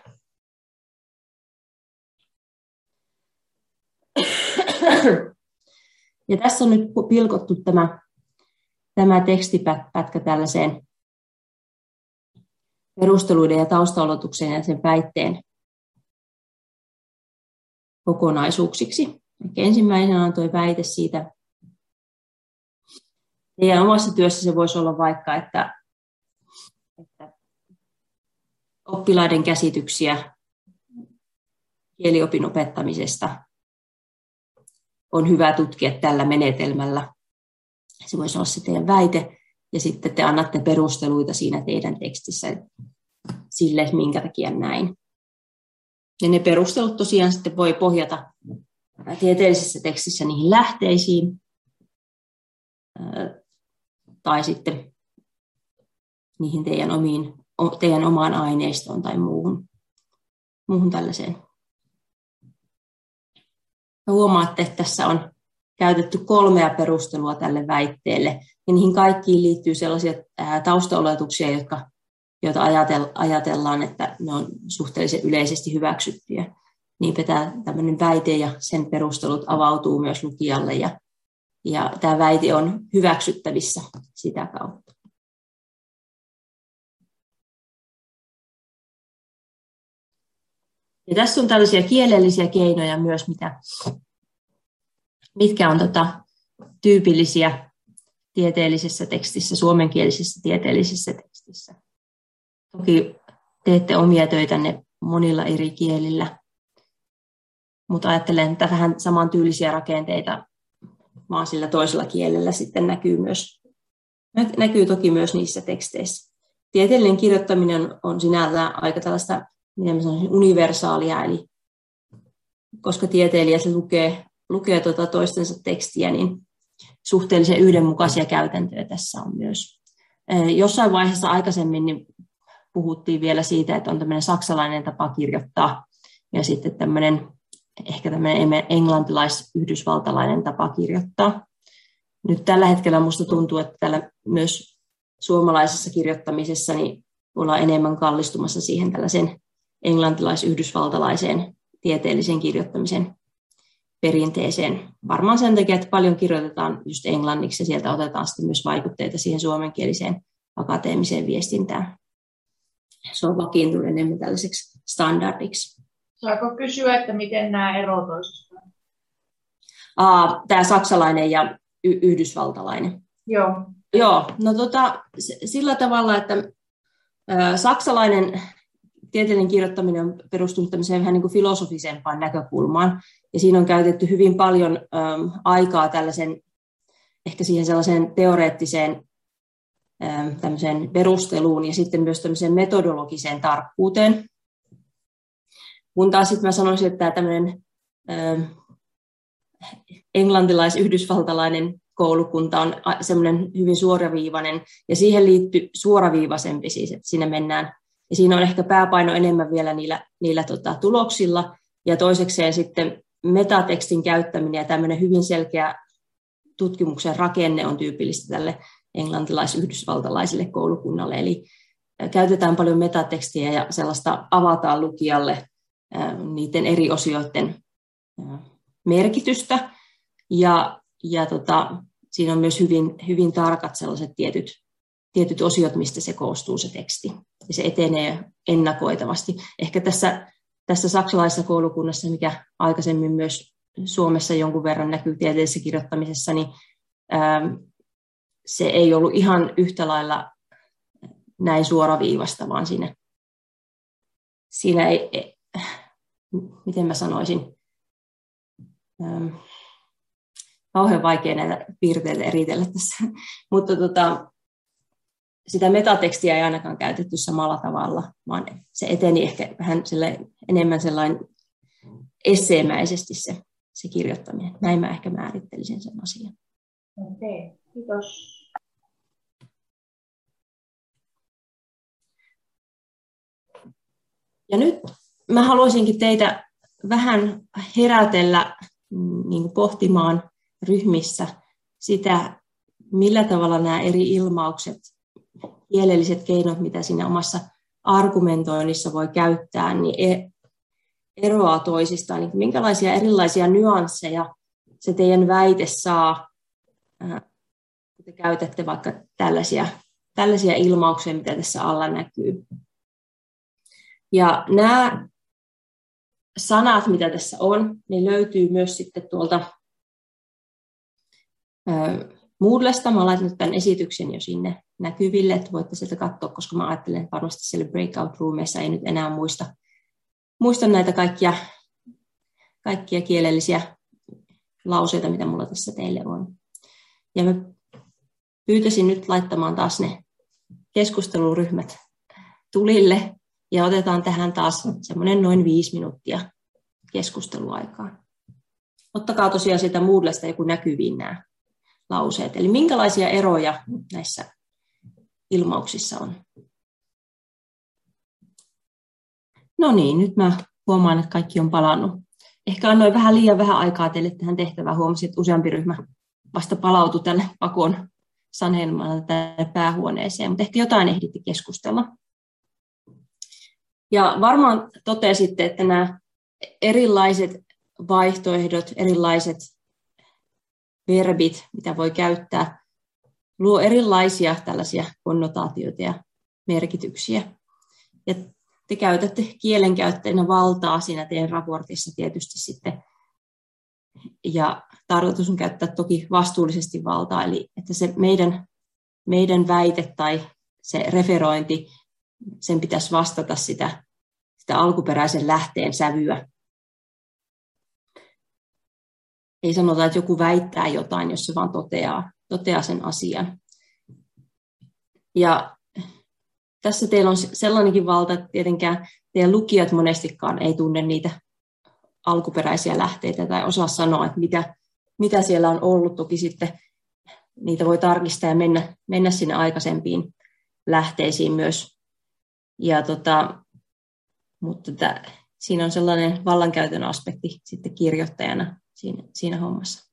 Ja tässä on nyt pilkottu tämä, tämä tekstipätkä tällaiseen perusteluiden ja taustaolotuksen ja sen väitteen kokonaisuuksiksi. Eli ensimmäisenä on tuo väite siitä. Teidän omassa työssä se voisi olla vaikka, että, että oppilaiden käsityksiä kieliopin opettamisesta on hyvä tutkia tällä menetelmällä. Se voisi olla se teidän väite, ja sitten te annatte perusteluita siinä teidän tekstissä sille, minkä takia näin. Ja ne perustelut tosiaan sitten voi pohjata tieteellisessä tekstissä niihin lähteisiin, tai sitten niihin teidän, omiin, teidän omaan aineistoon tai muuhun, muuhun tällaiseen. Ja huomaatte, että tässä on käytetty kolmea perustelua tälle väitteelle, ja niihin kaikkiin liittyy sellaisia taustaoletuksia, jotka, joita ajatellaan, että ne on suhteellisen yleisesti hyväksyttyjä. Niinpä tämä tämmöinen väite ja sen perustelut avautuu myös lukijalle, ja Ja tämä väite on hyväksyttävissä sitä kautta. Ja tässä on tällaisia kielellisiä keinoja myös, mitä, mitkä on tota, tyypillisiä tieteellisessä tekstissä, suomenkielisessä tieteellisessä tekstissä. Toki teette omia töitänne monilla eri kielillä, mutta ajattelen, että vähän samantyylisiä rakenteita vaan sillä toisella kielellä sitten näkyy, myös, näkyy toki myös niissä teksteissä. Tieteellinen kirjoittaminen on sinällään aika tällaista, miten mä sanoisin, universaalia, eli koska tieteilijät lukee, lukee tuota toistensa tekstiä, niin suhteellisen yhdenmukaisia käytäntöjä tässä on myös. Jossain vaiheessa aikaisemmin niin puhuttiin vielä siitä, että on tämmöinen saksalainen tapa kirjoittaa ja sitten tämmöinen ehkä tämmöinen englantilais-yhdysvaltalainen tapa kirjoittaa. Nyt tällä hetkellä minusta tuntuu, että tällä myös suomalaisessa kirjoittamisessa niin ollaan enemmän kallistumassa siihen tällaisen englantilais-yhdysvaltalaiseen tieteellisen kirjoittamisen perinteeseen. Varmaan sen takia, että paljon kirjoitetaan just englanniksi ja sieltä otetaan sitten myös vaikutteita siihen suomenkieliseen akateemiseen viestintään. Se on vakiintunut enemmän tällaiseksi standardiksi. Saako kysyä, että miten nämä eroavat toisistaan? Aa, tämä saksalainen ja y- yhdysvaltalainen. Joo. Joo, no tota, sillä tavalla, että ä, saksalainen tieteellinen kirjoittaminen on perustunut tämmöiseen vähän niin kuin filosofisempaan näkökulmaan, ja siinä on käytetty hyvin paljon ä, aikaa tällaisen, ehkä siihen sellaiseen teoreettiseen ä, tämmöiseen perusteluun ja sitten myös tämmöiseen metodologiseen tarkkuuteen. Kun taas sitten mä sanoisin, että tämä tämmöinen ä, englantilais-yhdysvaltalainen koulukunta on semmoinen hyvin suoraviivainen, ja siihen liittyy suoraviivaisempi siis, että siinä mennään. Ja siinä on ehkä pääpaino enemmän vielä niillä, niillä tota, tuloksilla, ja toisekseen sitten metatekstin käyttäminen ja tämmöinen hyvin selkeä tutkimuksen rakenne on tyypillistä tälle englantilais-yhdysvaltalaiselle koulukunnalle. Eli käytetään paljon metatekstiä ja sellaista avataan lukijalle niiden eri osioiden merkitystä, ja, ja tota, siinä on myös hyvin, hyvin tarkat sellaiset tietyt, tietyt osiot, mistä se koostuu se teksti, ja se etenee ennakoitavasti. Ehkä tässä, tässä saksalaisessa koulukunnassa, mikä aikaisemmin myös Suomessa jonkun verran näkyy tieteellisessä kirjoittamisessa, niin ää, se ei ollut ihan yhtä lailla näin suoraviivasta, vaan siinä, siinä ei, ei, miten mä sanoisin, ää, kauhean vaikea näitä piirteitä eritellä tässä, mutta tota, sitä metatekstiä ei ainakaan käytetty samalla tavalla, vaan se eteni ehkä vähän enemmän sellainen esseemäisesti se, se kirjoittaminen. Näin mä ehkä määrittelisin sen asian. Okei, kiitos. Ja nyt mä haluaisinkin teitä vähän herätellä niin kuin pohtimaan ryhmissä sitä, millä tavalla nämä eri ilmaukset, kielelliset keinot, mitä siinä omassa argumentoinnissa voi käyttää, niin eroaa toisistaan. Niin minkälaisia erilaisia nyansseja se teidän väite saa, kun te käytätte vaikka tällaisia, tällaisia ilmauksia, mitä tässä alla näkyy. Ja nämä sanat, mitä tässä on, ne löytyy myös sitten tuolta Moodlesta. Mä laitan tämän esityksen jo sinne näkyville, että voitte sieltä katsoa, koska mä ajattelen, että varmasti siellä breakout-roomeissa ei nyt enää muista, muista näitä kaikkia, kaikkia kielellisiä lauseita, mitä mulla tässä teille on. Ja mä pyytäisin nyt laittamaan taas ne keskusteluryhmät tulille, ja otetaan tähän taas semmoinen noin viisi minuuttia keskusteluaikaa. Ottakaa tosiaan sitä Moodlesta joku näkyviin nämä lauseet. Eli minkälaisia eroja näissä ilmauksissa on? No niin, nyt mä huomaan, että kaikki on palannut. Ehkä annoin vähän liian vähän aikaa teille tähän tehtävään. Huomasin, että useampi ryhmä vasta palautui tälle pakon sanelmalla tänne päähuoneeseen, mutta ehkä jotain ehditti keskustella. Ja varmaan totesitte, että nämä erilaiset vaihtoehdot, erilaiset verbit, mitä voi käyttää, luo erilaisia tällaisia konnotaatioita ja merkityksiä. Ja te käytätte kielenkäyttäjänä valtaa siinä teidän raportissa tietysti sitten. Ja tarkoitus on käyttää toki vastuullisesti valtaa, eli että se meidän, meidän väite tai se referointi, sen pitäisi vastata sitä, sitä alkuperäisen lähteen sävyä. Ei sanota, että joku väittää jotain, jos se vaan toteaa, toteaa sen asian. Ja tässä teillä on sellainenkin valta, että tietenkään teidän lukijat monestikaan ei tunne niitä alkuperäisiä lähteitä tai osaa sanoa, että mitä, mitä siellä on ollut. Toki sitten niitä voi tarkistaa ja mennä, mennä sinne aikaisempiin lähteisiin myös. Ja tota, mutta tätä, siinä on sellainen vallankäytön aspekti sitten kirjoittajana siinä, siinä hommassa.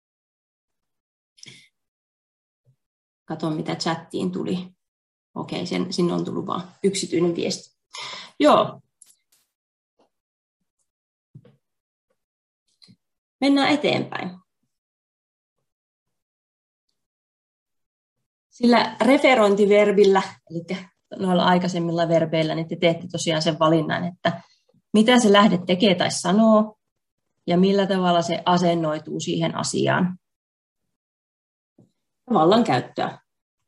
Katon, mitä chattiin tuli. Okei, sen, sinne on tullut vain yksityinen viesti. Joo. Mennään eteenpäin. Sillä referointiverbillä, eli noilla aikaisemmilla verbeillä, niin te teette tosiaan sen valinnan, että mitä se lähde tekee tai sanoo, ja millä tavalla se asennoituu siihen asiaan. Vallankäyttöä.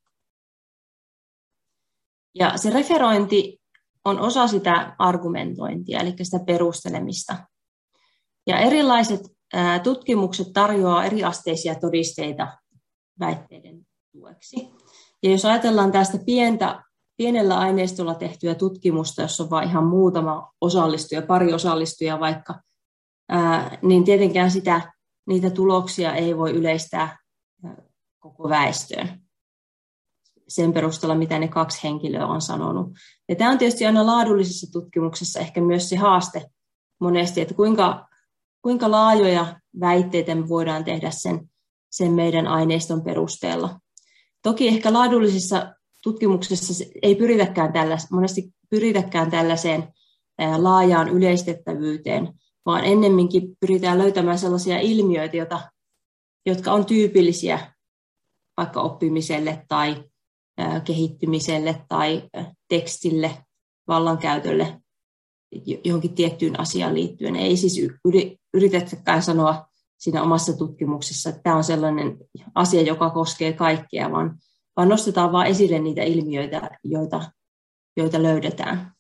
Ja se referointi on osa sitä argumentointia, eli sitä perustelemista. Ja erilaiset ää, tutkimukset tarjoaa eriasteisia todisteita väitteiden tueksi. Ja jos ajatellaan tästä pientä, pienellä aineistolla tehtyä tutkimusta, jossa on vain ihan muutama osallistuja, pari osallistujaa vaikka, ää, niin tietenkään sitä, niitä tuloksia ei voi yleistää ää, koko väestöön sen perusteella, mitä ne kaksi henkilöä on sanonut. Ja tämä on tietysti aina laadullisessa tutkimuksessa ehkä myös se haaste monesti, että kuinka, kuinka laajoja väitteitä me voidaan tehdä sen, sen meidän aineiston perusteella. Toki ehkä laadullisessa tutkimuksessa ei pyritäkään tällais, monesti pyritäkään tällaiseen laajaan yleistettävyyteen, vaan ennemminkin pyritään löytämään sellaisia ilmiöitä, joita, jotka on tyypillisiä vaikka oppimiselle tai kehittymiselle tai tekstille, vallankäytölle johonkin tiettyyn asiaan liittyen. Ei siis yritetäkään sanoa siinä omassa tutkimuksessa, että tämä on sellainen asia, joka koskee kaikkea, vaan, vaan nostetaan vain esille niitä ilmiöitä, joita, joita löydetään.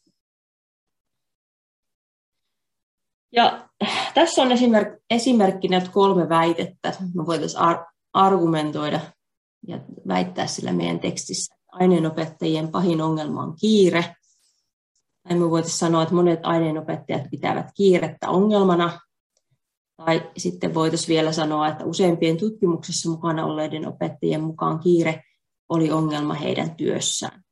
Ja tässä on esimerk, esimerkkinä kolme väitettä. Me voitaisiin ar- argumentoida ja väittää sillä meidän tekstissä. Aineenopettajien pahin ongelma on kiire. Tai me voitaisiin sanoa, että monet aineenopettajat pitävät kiirettä ongelmana. Tai sitten voitaisiin vielä sanoa, että useimpien tutkimuksessa mukana olleiden opettajien mukaan kiire oli ongelma heidän työssään.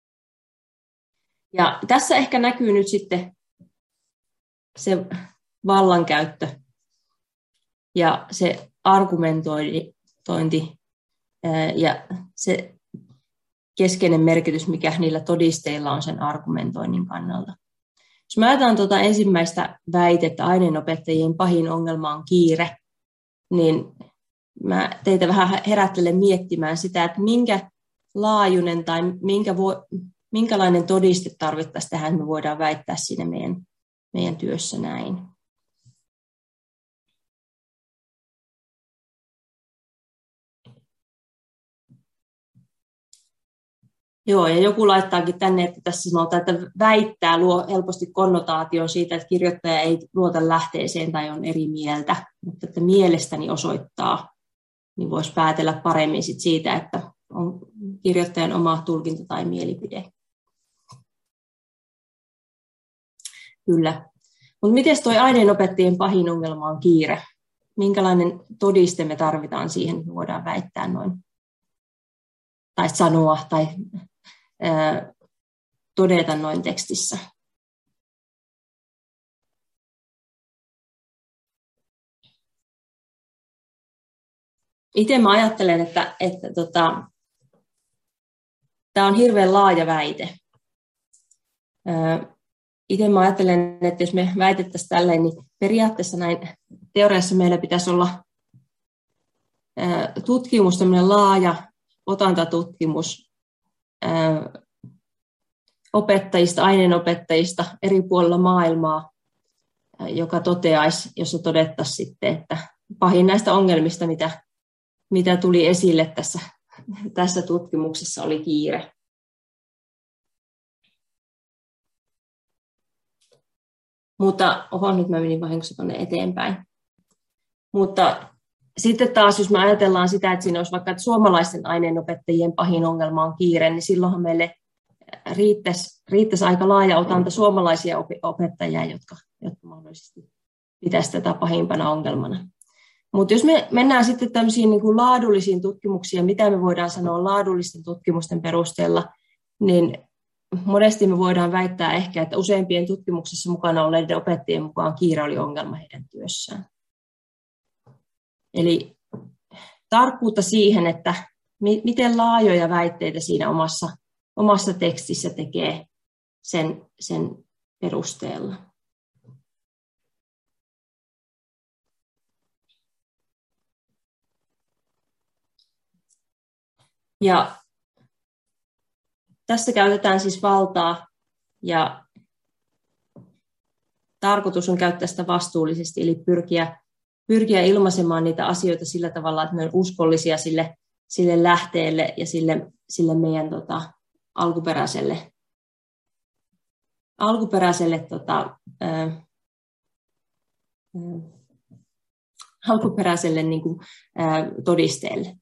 Ja tässä ehkä näkyy nyt sitten se vallankäyttö ja se argumentointi ja se keskeinen merkitys, mikä niillä todisteilla on sen argumentoinnin kannalta. Jos mä ajatellaan tuota ensimmäistä väitettä, aineenopettajien pahin ongelma on kiire, niin mä teitä vähän herättelen miettimään sitä, että minkä laajuinen tai minkä vo, minkälainen todiste tarvittaisiin tähän, että me voidaan väittää siinä meidän, meidän työssä näin. Joo, ja joku laittaakin tänne, että tässä sanotaan, että väittää luo helposti konnotaation siitä, että kirjoittaja ei luota lähteeseen tai on eri mieltä, mutta että mielestäni osoittaa, niin voisi päätellä paremmin sit siitä, että on kirjoittajan oma tulkinta tai mielipide. Kyllä. Mutta miten tuo aineenopettajien pahin ongelma on kiire? Minkälainen todiste me tarvitaan siihen, että voidaan väittää noin? Tai sanoa tai ää, todeta noin tekstissä. Itse mä ajattelen, että, että tota, tämä on hirveän laaja väite. Ää, itse mä ajattelen, että jos me väitettäisiin tälleen, niin periaatteessa näin teoriassa meillä pitäisi olla ää, tutkimus, tämmöinen laaja otantatutkimus, opettajista, aineenopettajista eri puolilla maailmaa, joka toteaisi, jossa todettaisiin sitten, että pahin näistä ongelmista, mitä, mitä tuli esille tässä, tässä tutkimuksessa, oli kiire. Mutta, oho, nyt mä menin vahingossa tuonne eteenpäin. Mutta sitten taas, jos me ajatellaan sitä, että siinä olisi vaikka että suomalaisten aineenopettajien pahin ongelma on kiire, niin silloinhan meille riittäisi, riittäisi aika laaja otanta suomalaisia opettajia, jotka, jotka mahdollisesti pitäisi tätä pahimpana ongelmana. Mutta jos me mennään sitten tämmöisiin niin kuin laadullisiin tutkimuksiin, mitä me voidaan sanoa laadullisten tutkimusten perusteella, niin monesti me voidaan väittää ehkä, että useimpien tutkimuksessa mukana olleiden opettajien mukaan kiire oli ongelma heidän työssään. Eli tarkkuutta siihen, että miten laajoja väitteitä siinä omassa, omassa tekstissä tekee sen, sen perusteella. Ja tässä käytetään siis valtaa ja tarkoitus on käyttää sitä vastuullisesti, eli pyrkiä, pyrkiä ilmaisemaan niitä asioita sillä tavalla, että me on uskollisia sille, sille lähteelle ja sille, sille meidän tota, alkuperäiselle, alkuperäiselle, tota, ää, ää, alkuperäiselle niin kuin, ää, todisteelle.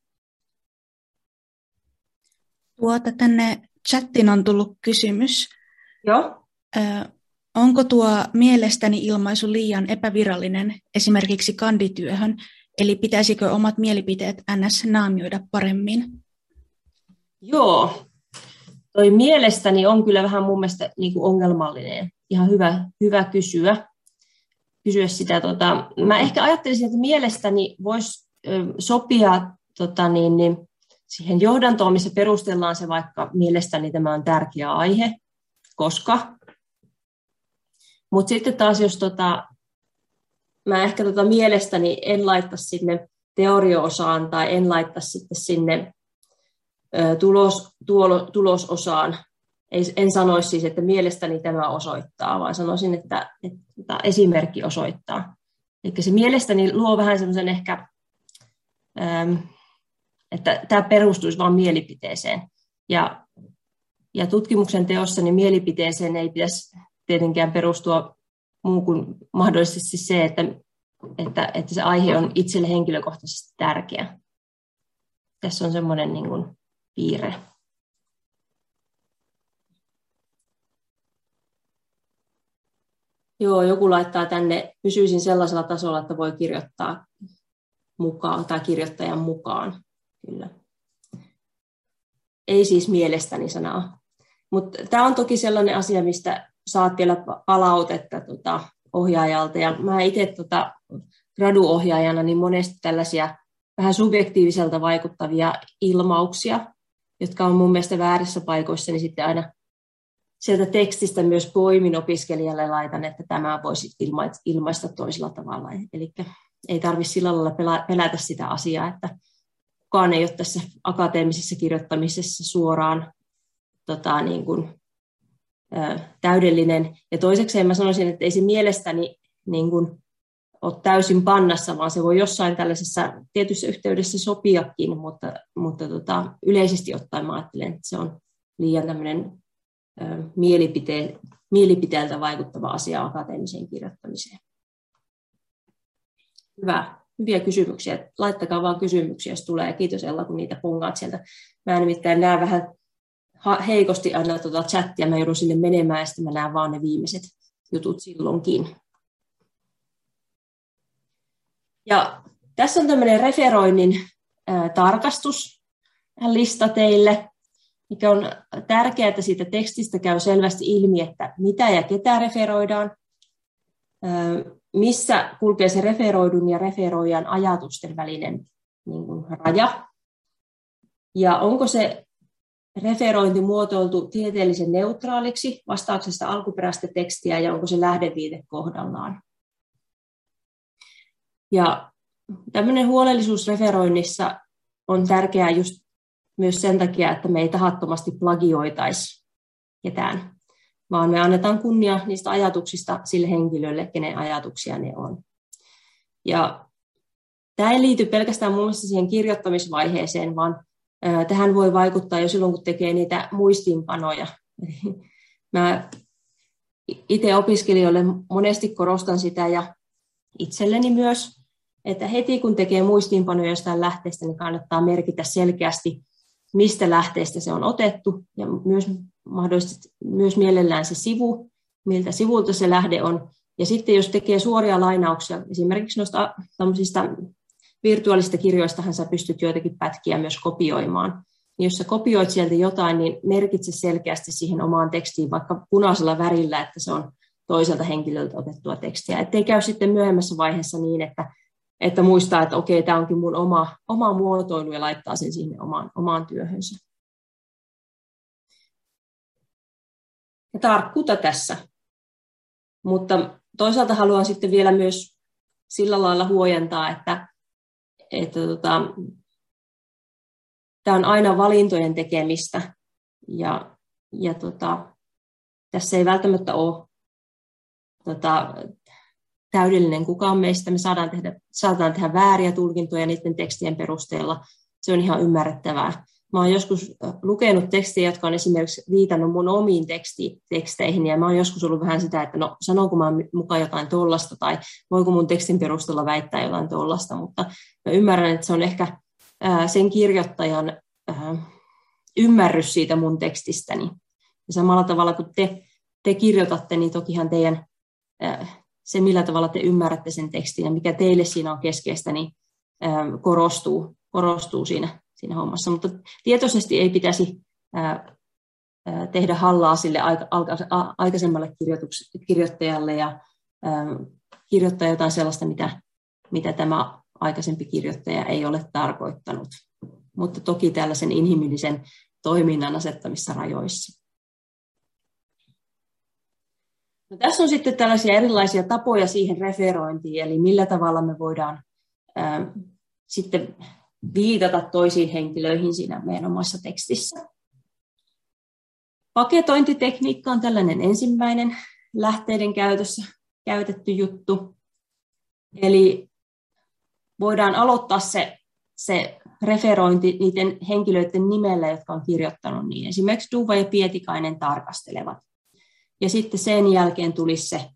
Tuota, tänne chattiin on tullut kysymys. Joo. Ö, onko tuo mielestäni ilmaisu liian epävirallinen esimerkiksi kandityöhön, eli pitäisikö omat mielipiteet ns. Naamioida paremmin? Joo. Toi mielestäni on kyllä vähän mun mielestä niin kuin ongelmallinen. Ihan hyvä, hyvä kysyä. kysyä sitä. Tota, mä ehkä ajattelisin, että mielestäni voisi sopia tota, niin, niin, siihen johdantoon, missä perustellaan se, vaikka mielestäni tämä on tärkeä aihe, koska. Mutta sitten taas, jos tota, mä ehkä tota mielestäni en laittaisi sinne teorio-osaan tai en laittaisi sitten sinne ö, tulos, tuolo, tulososaan, Ei, en sanoisi siis, että mielestäni tämä osoittaa, vaan sanoisin, että, että esimerkki osoittaa. Eli se mielestäni luo vähän semmoisen ehkä, ähm, että tämä perustuisi vain mielipiteeseen. Ja, ja tutkimuksen teossa niin mielipiteeseen ei pitäisi tietenkään perustua muu kuin mahdollisesti se, että, että, että se aihe on itselle henkilökohtaisesti tärkeä. Tässä on semmoinen niin kuin piirre. Joo, joku laittaa tänne, pysyisin sellaisella tasolla, että voi kirjoittaa mukaan tai kirjoittajan mukaan. Kyllä. Ei siis mielestäni sanaa. Mutta tämä on toki sellainen asia, mistä saat vielä palautetta tuota, ohjaajalta. Ja mä itse tuota, graduohjaajana niin monesti tällaisia vähän subjektiiviselta vaikuttavia ilmauksia, jotka on mun mielestä väärissä paikoissa, niin sitten aina sieltä tekstistä myös poimin opiskelijalle laitan, että tämä voisi ilmaista toisella tavalla. Eli ei tarvitse sillä lailla pelätä sitä asiaa, että kukaan ei ole tässä akateemisessa kirjoittamisessa suoraan tota, niin kuin, ä, täydellinen. Ja toisekseen mä sanoisin, että ei se mielestäni niin kuin, ole täysin pannassa, vaan se voi jossain tällaisessa tietyssä yhteydessä sopiakin, mutta, mutta tota, yleisesti ottaen mä ajattelen, että se on liian tämmöinen Mielipite, mielipiteeltä vaikuttava asia akateemiseen kirjoittamiseen. Hyvä. Hyviä kysymyksiä. Laittakaa vaan kysymyksiä, jos tulee. Kiitos Ella, kun niitä pungaat sieltä. Mä nimittäin näen vähän heikosti aina tuota chattia. Mä joudun sinne menemään ja sitten mä näen vaan ne viimeiset jutut silloinkin. Ja tässä on tämmöinen referoinnin ää, tarkastuslista teille, mikä on tärkeää, että siitä tekstistä käy selvästi ilmi, että mitä ja ketä referoidaan, missä kulkee se referoidun ja referoijan ajatusten välinen niin kuin, raja, ja onko se referointi muotoiltu tieteellisen neutraaliksi vastauksesta alkuperäistä tekstiä, ja onko se lähdeviite kohdallaan. Ja tämmöinen huolellisuus referoinnissa on tärkeää just myös sen takia, että me ei tahattomasti plagioitaisi ketään. vaan me annetaan kunnia niistä ajatuksista sille henkilölle, kenen ajatuksia ne on. Ja tämä ei liity pelkästään mun mielestä siihen kirjoittamisvaiheeseen, vaan tähän voi vaikuttaa jo silloin, kun tekee niitä muistiinpanoja. Mä itse opiskelijoille monesti korostan sitä ja itselleni myös, että heti kun tekee muistiinpanoja jostain lähteestä, niin kannattaa merkitä selkeästi, mistä lähteestä se on otettu ja myös, mahdollisesti myös mielellään se sivu, miltä sivulta se lähde on. Ja sitten jos tekee suoria lainauksia, esimerkiksi noista tämmöisistä virtuaalista kirjoistahan sä pystyt joitakin pätkiä myös kopioimaan. Niin jos sä kopioit sieltä jotain, niin merkitse selkeästi siihen omaan tekstiin vaikka punaisella värillä, että se on toiselta henkilöltä otettua tekstiä. Ettei käy sitten myöhemmässä vaiheessa niin, että, että muistaa, että okei, tämä onkin mun oma, oma muotoilu ja laittaa sen sinne omaan, omaan työhönsä. Ja tarkkuutta tässä. Mutta toisaalta haluan sitten vielä myös sillä lailla huojentaa, että, että tota, tämä on aina valintojen tekemistä ja, ja tota, tässä ei välttämättä ole tota, täydellinen kukaan meistä. Me saadaan tehdä, saadaan tehdä vääriä tulkintoja niiden tekstien perusteella. Se on ihan ymmärrettävää. Mä oon joskus lukenut tekstejä, jotka on esimerkiksi viitannut mun omiin teksti, teksteihin, ja mä oon joskus ollut vähän sitä, että no sanonko mä mukaan jotain tollasta, tai voiko mun tekstin perusteella väittää jotain tollasta, mutta mä ymmärrän, että se on ehkä ää, sen kirjoittajan ää, ymmärrys siitä mun tekstistäni. Ja samalla tavalla kun te, te kirjoitatte, niin tokihan teidän, ää, se millä tavalla te ymmärrätte sen tekstin ja mikä teille siinä on keskeistä, niin ää, korostuu, korostuu siinä. siinä hommassa, mutta tietoisesti ei pitäisi ää, ää, tehdä hallaa sille aika, aika, aikaisemmalle kirjoittajalle ja ää, kirjoittaa jotain sellaista, mitä, mitä tämä aikaisempi kirjoittaja ei ole tarkoittanut, mutta toki tällaisen inhimillisen toiminnan asettamissa rajoissa. No, tässä on sitten tällaisia erilaisia tapoja siihen referointiin, eli millä tavalla me voidaan ää, sitten viitata toisiin henkilöihin siinä meidän omassa tekstissä. Paketointitekniikka on tällainen ensimmäinen lähteiden käytössä käytetty juttu. Eli voidaan aloittaa se, se referointi niiden henkilöiden nimellä, jotka on kirjoittanut niin. Esimerkiksi Duva ja Pietikainen tarkastelevat. Ja sitten sen jälkeen tulisi se,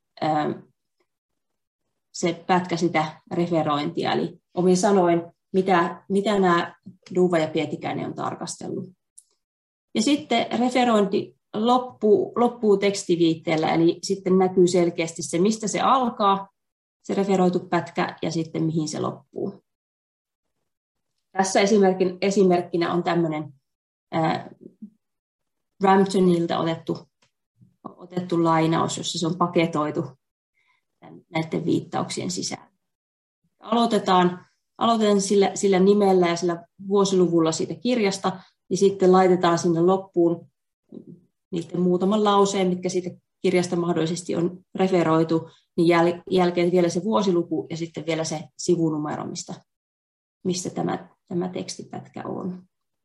se pätkä sitä referointia, eli omin sanoin, Mitä, mitä nämä Duva ja Pietikäinen on tarkastellut. Ja sitten referointi loppuu, loppuu tekstiviitteellä, eli sitten näkyy selkeästi se, mistä se alkaa, se referoitu pätkä, ja sitten mihin se loppuu. Tässä esimerkkinä on tämmöinen ää, Ramptonilta otettu, otettu lainaus, jossa se on paketoitu näiden viittauksien sisään. Aloitetaan Aloitetaan sillä, sillä nimellä ja sillä vuosiluvulla siitä kirjasta, ja sitten laitetaan sinne loppuun niiden muutaman lauseen, mitkä siitä kirjasta mahdollisesti on referoitu, niin jäl, jälkeen vielä se vuosiluku ja sitten vielä se sivunumero, mistä, mistä tämä, tämä tekstipätkä on.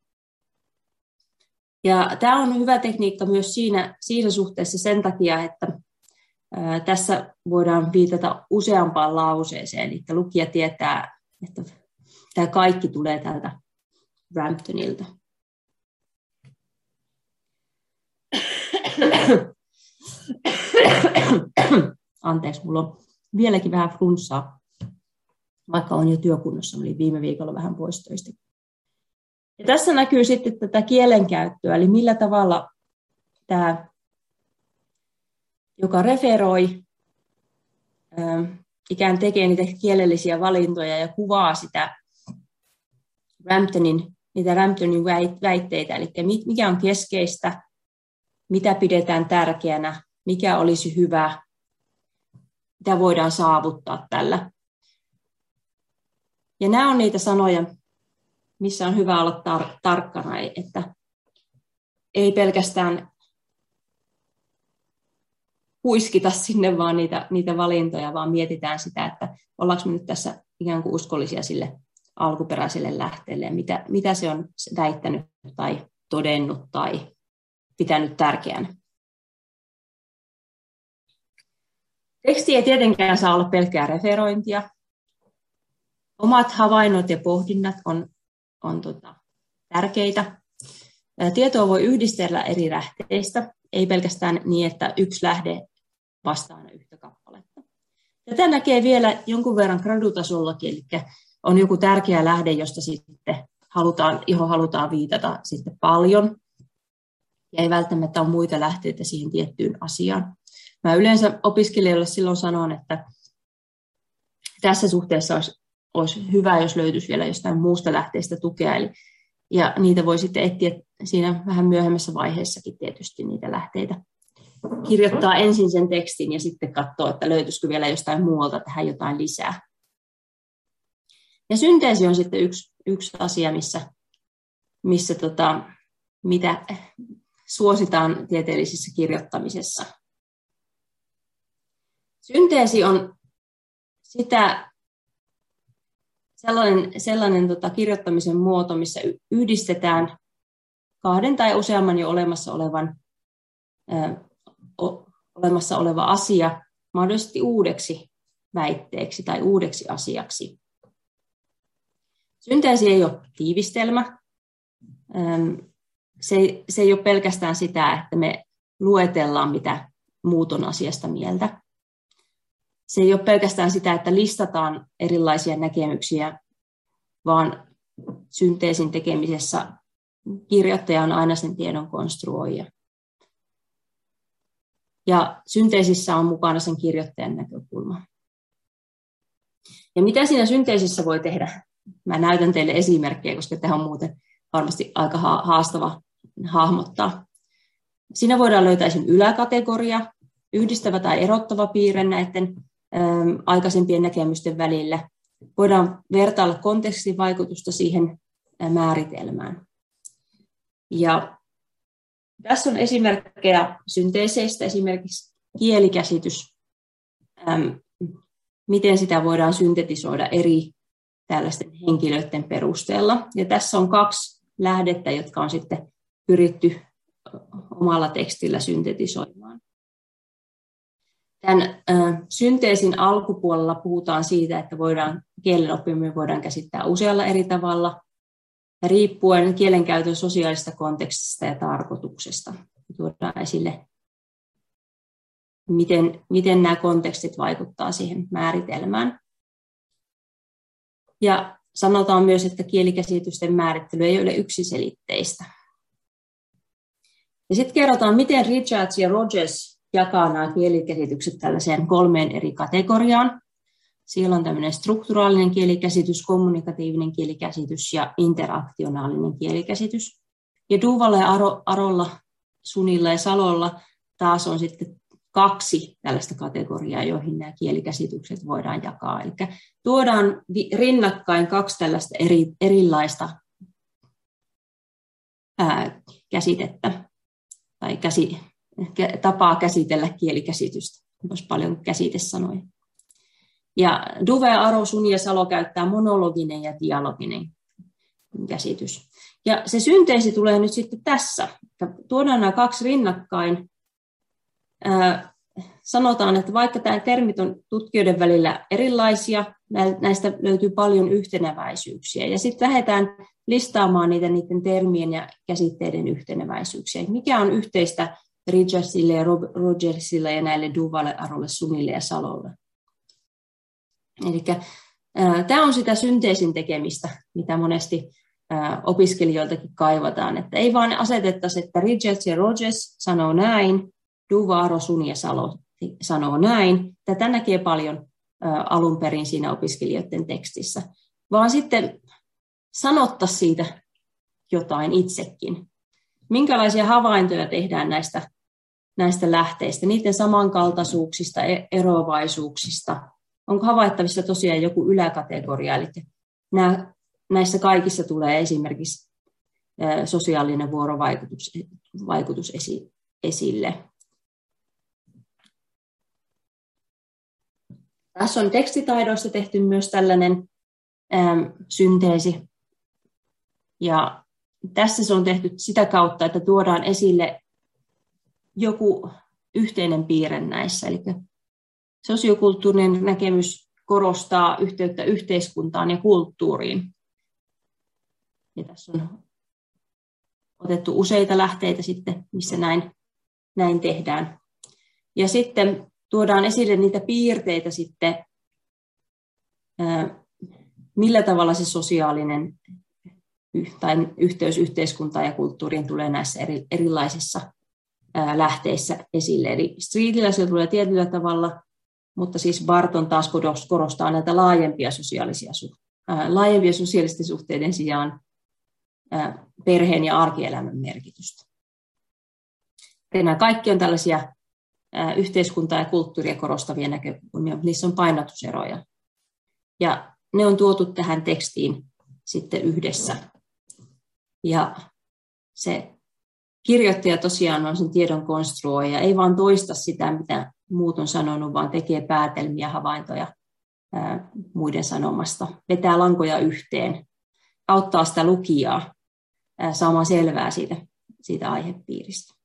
Ja tämä on hyvä tekniikka myös siinä, siinä suhteessa sen takia, että ää, tässä voidaan viitata useampaan lauseeseen, eli lukija tietää, että tämä kaikki tulee tältä Ramptonilta. Anteeksi, mulla on vieläkin vähän flunssaa, vaikka on jo työkunnossa, oli viime viikolla vähän pois töistä. Ja tässä näkyy sitten tätä kielenkäyttöä, eli millä tavalla tämä, joka referoi, ikään tekee niitä kielellisiä valintoja ja kuvaa sitä Ramptonin, niitä Ramptonin väitteitä, eli mikä on keskeistä, mitä pidetään tärkeänä, mikä olisi hyvä, mitä voidaan saavuttaa tällä. Ja nämä on niitä sanoja, missä on hyvä olla tar- tarkkana, että ei pelkästään huiskita sinne vaan niitä, niitä valintoja, vaan mietitään sitä, että ollaanko me nyt tässä ikään kuin uskollisia sille alkuperäiselle lähteelle, ja mitä, mitä se on väittänyt tai todennut tai pitänyt tärkeänä. Teksti ei tietenkään saa olla pelkkää referointia. Omat havainnot ja pohdinnat on, on tota, tärkeitä. Tietoa voi yhdistellä eri lähteistä, ei pelkästään niin, että yksi lähde vastaa aina yhtä kappaletta. Tätä näkee vielä jonkun verran gradutasollakin, eli on joku tärkeä lähde, josta sitten halutaan, johon halutaan viitata sitten paljon, ja ei välttämättä ole muita lähteitä siihen tiettyyn asiaan. Mä yleensä opiskelijoille silloin sanon, että tässä suhteessa olisi, olisi hyvä, jos löytyisi vielä jostain muusta lähteestä tukea, eli, ja niitä voi sitten etsiä siinä vähän myöhemmässä vaiheessakin tietysti niitä lähteitä. Kirjoittaa ensin sen tekstin ja sitten katsoo, että löytyisikö vielä jostain muualta tähän jotain lisää. Ja synteesi on sitten yksi, yksi asia, missä, missä tota, mitä suositaan tieteellisessä kirjoittamisessa. Synteesi on sitä sellainen, sellainen tota, kirjoittamisen muoto, missä yhdistetään kahden tai useamman jo olemassa olevan ö, o, olemassa oleva asia mahdollisesti uudeksi väitteeksi tai uudeksi asiaksi. Synteesi ei ole tiivistelmä. Se ei, se ei ole pelkästään sitä, että me luetellaan, mitä muut on asiasta mieltä. Se ei ole pelkästään sitä, että listataan erilaisia näkemyksiä, vaan synteesin tekemisessä kirjoittaja on aina sen tiedon konstruoija. Ja synteesissä on mukana sen kirjoittajan näkökulma. Ja mitä siinä synteesissä voi tehdä? Mä näytän teille esimerkkejä, koska tämä on muuten varmasti aika haastava hahmottaa. Siinä voidaan löytää esimerkiksi yläkategoria, yhdistävä tai erottava piirre näiden äm, aikaisempien näkemysten välillä. Voidaan vertailla kontekstin vaikutusta siihen ä, määritelmään. Ja tässä on esimerkkejä synteeseistä, esimerkiksi kielikäsitys, äm, miten sitä voidaan syntetisoida eri tällaisten henkilöiden perusteella. Ja tässä on kaksi lähdettä, jotka on sitten pyritty omalla tekstillä syntetisoimaan. Tämän ä, synteesin alkupuolella puhutaan siitä, että voidaan, kielen oppiminen voidaan käsittää usealla eri tavalla, riippuen kielenkäytön sosiaalista kontekstista ja tarkoituksesta. Tuodaan esille, miten, miten nämä kontekstit vaikuttavat siihen määritelmään. Ja sanotaan myös, että kielikäsitysten määrittely ei ole yksiselitteistä. Ja sitten kerrotaan, miten Richards ja Rogers jakaa nämä kielikäsitykset tällaiseen kolmeen eri kategoriaan. Siellä on tämmöinen strukturaalinen kielikäsitys, kommunikatiivinen kielikäsitys ja interaktionaalinen kielikäsitys. Ja Duvalla ja Arolla, Sunilla ja Salolla taas on sitten kaksi tällaista kategoriaa, joihin nämä kielikäsitykset voidaan jakaa. Eli tuodaan rinnakkain kaksi tällaista eri, erilaista ää, käsitettä tai käsi, tapaa käsitellä kielikäsitystä. Olisi paljon käsitesanoja. Ja Duve, Aro, Suni ja Salo käyttää monologinen ja dialoginen käsitys. Ja se synteesi tulee nyt sitten tässä. Tuodaan nämä kaksi rinnakkain. Sanotaan, että vaikka tämä termit on tutkijoiden välillä erilaisia, näistä löytyy paljon yhteneväisyyksiä. Ja sitten lähdetään listaamaan niitä niiden termien ja käsitteiden yhteneväisyyksiä. Mikä on yhteistä Richardsille ja Rogersille ja näille Duvalle, Arolle, Sunille ja Salolle? Eli tämä on sitä synteesin tekemistä, mitä monesti ää, opiskelijoiltakin kaivataan. Että ei vaan asetettaisi, että Richards ja Rogers sanoo näin, Duva, Aro, Suni ja Salo sanoo näin. Tätä näkee paljon ää, alun perin siinä opiskelijoiden tekstissä. Vaan sitten sanottaisiin siitä jotain itsekin. Minkälaisia havaintoja tehdään näistä, näistä lähteistä, niiden samankaltaisuuksista, eroavaisuuksista. Onko havaittavissa tosiaan joku yläkategoria, eli nämä, näissä kaikissa tulee esimerkiksi sosiaalinen vuorovaikutus vaikutus esi, esille. Tässä on tekstitaidoista tehty myös tällainen äm, synteesi, ja tässä se on tehty sitä kautta, että tuodaan esille joku yhteinen piirre näissä, eli Sosiokulttuurinen näkemys korostaa yhteyttä yhteiskuntaan ja kulttuuriin. Ja tässä on otettu useita lähteitä sitten, missä näin, näin tehdään. Ja sitten tuodaan esille niitä piirteitä sitten, millä tavalla se sosiaalinen tai yhteys yhteiskuntaan ja kulttuuriin tulee näissä eri, erilaisissa lähteissä esille. Eli Streetillä se tulee tietyllä tavalla, mutta siis Barton taas korostaa näitä laajempia, sosiaalisia, laajempia sosiaalisten suhteiden sijaan perheen ja arkielämän merkitystä. Ja nämä kaikki on tällaisia yhteiskuntaa ja kulttuuria korostavia näkökulmia, mutta niissä on painotuseroja. Ja ne on tuotu tähän tekstiin sitten yhdessä. Ja se kirjoittaja tosiaan on sen tiedon konstruoija, ei vaan toista sitä, mitä muut on sanonut, vaan tekee päätelmiä, havaintoja ää, muiden sanomasta, vetää lankoja yhteen, auttaa sitä lukijaa ää, saamaan selvää siitä, siitä aihepiiristä.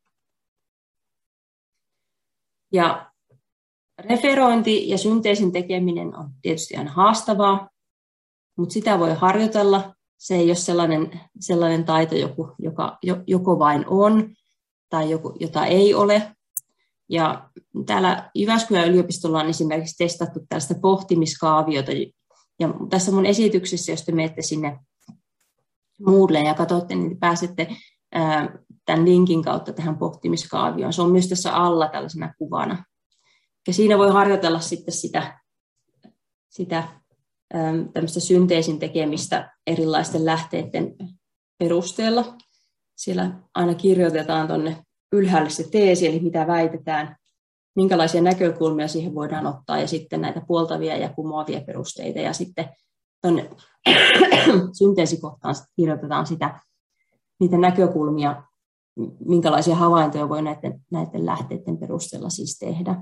Ja referointi ja synteesin tekeminen on tietysti aina haastavaa, mutta sitä voi harjoitella. Se ei ole sellainen, sellainen taito, joku, joka joko vain on tai joku, jota ei ole. Ja täällä Jyväskylän yliopistolla on esimerkiksi testattu tällaista pohtimiskaaviota. Ja tässä mun esityksessä, jos te menette sinne Moodleen ja katsotte, niin pääsette ää, tämän linkin kautta tähän pohtimiskaavioon. Se on myös tässä alla tällaisena kuvana. Ja siinä voi harjoitella sitten sitä, sitä tämmöistä synteesin tekemistä erilaisten lähteiden perusteella. Siellä aina kirjoitetaan tuonne ylhäälle se teesi, eli mitä väitetään, minkälaisia näkökulmia siihen voidaan ottaa, ja sitten näitä puoltavia ja kumoavia perusteita. Ja sitten tuonne synteesikohtaan kirjoitetaan sitä, niitä näkökulmia, minkälaisia havaintoja voi näiden, näiden lähteiden perusteella siis tehdä.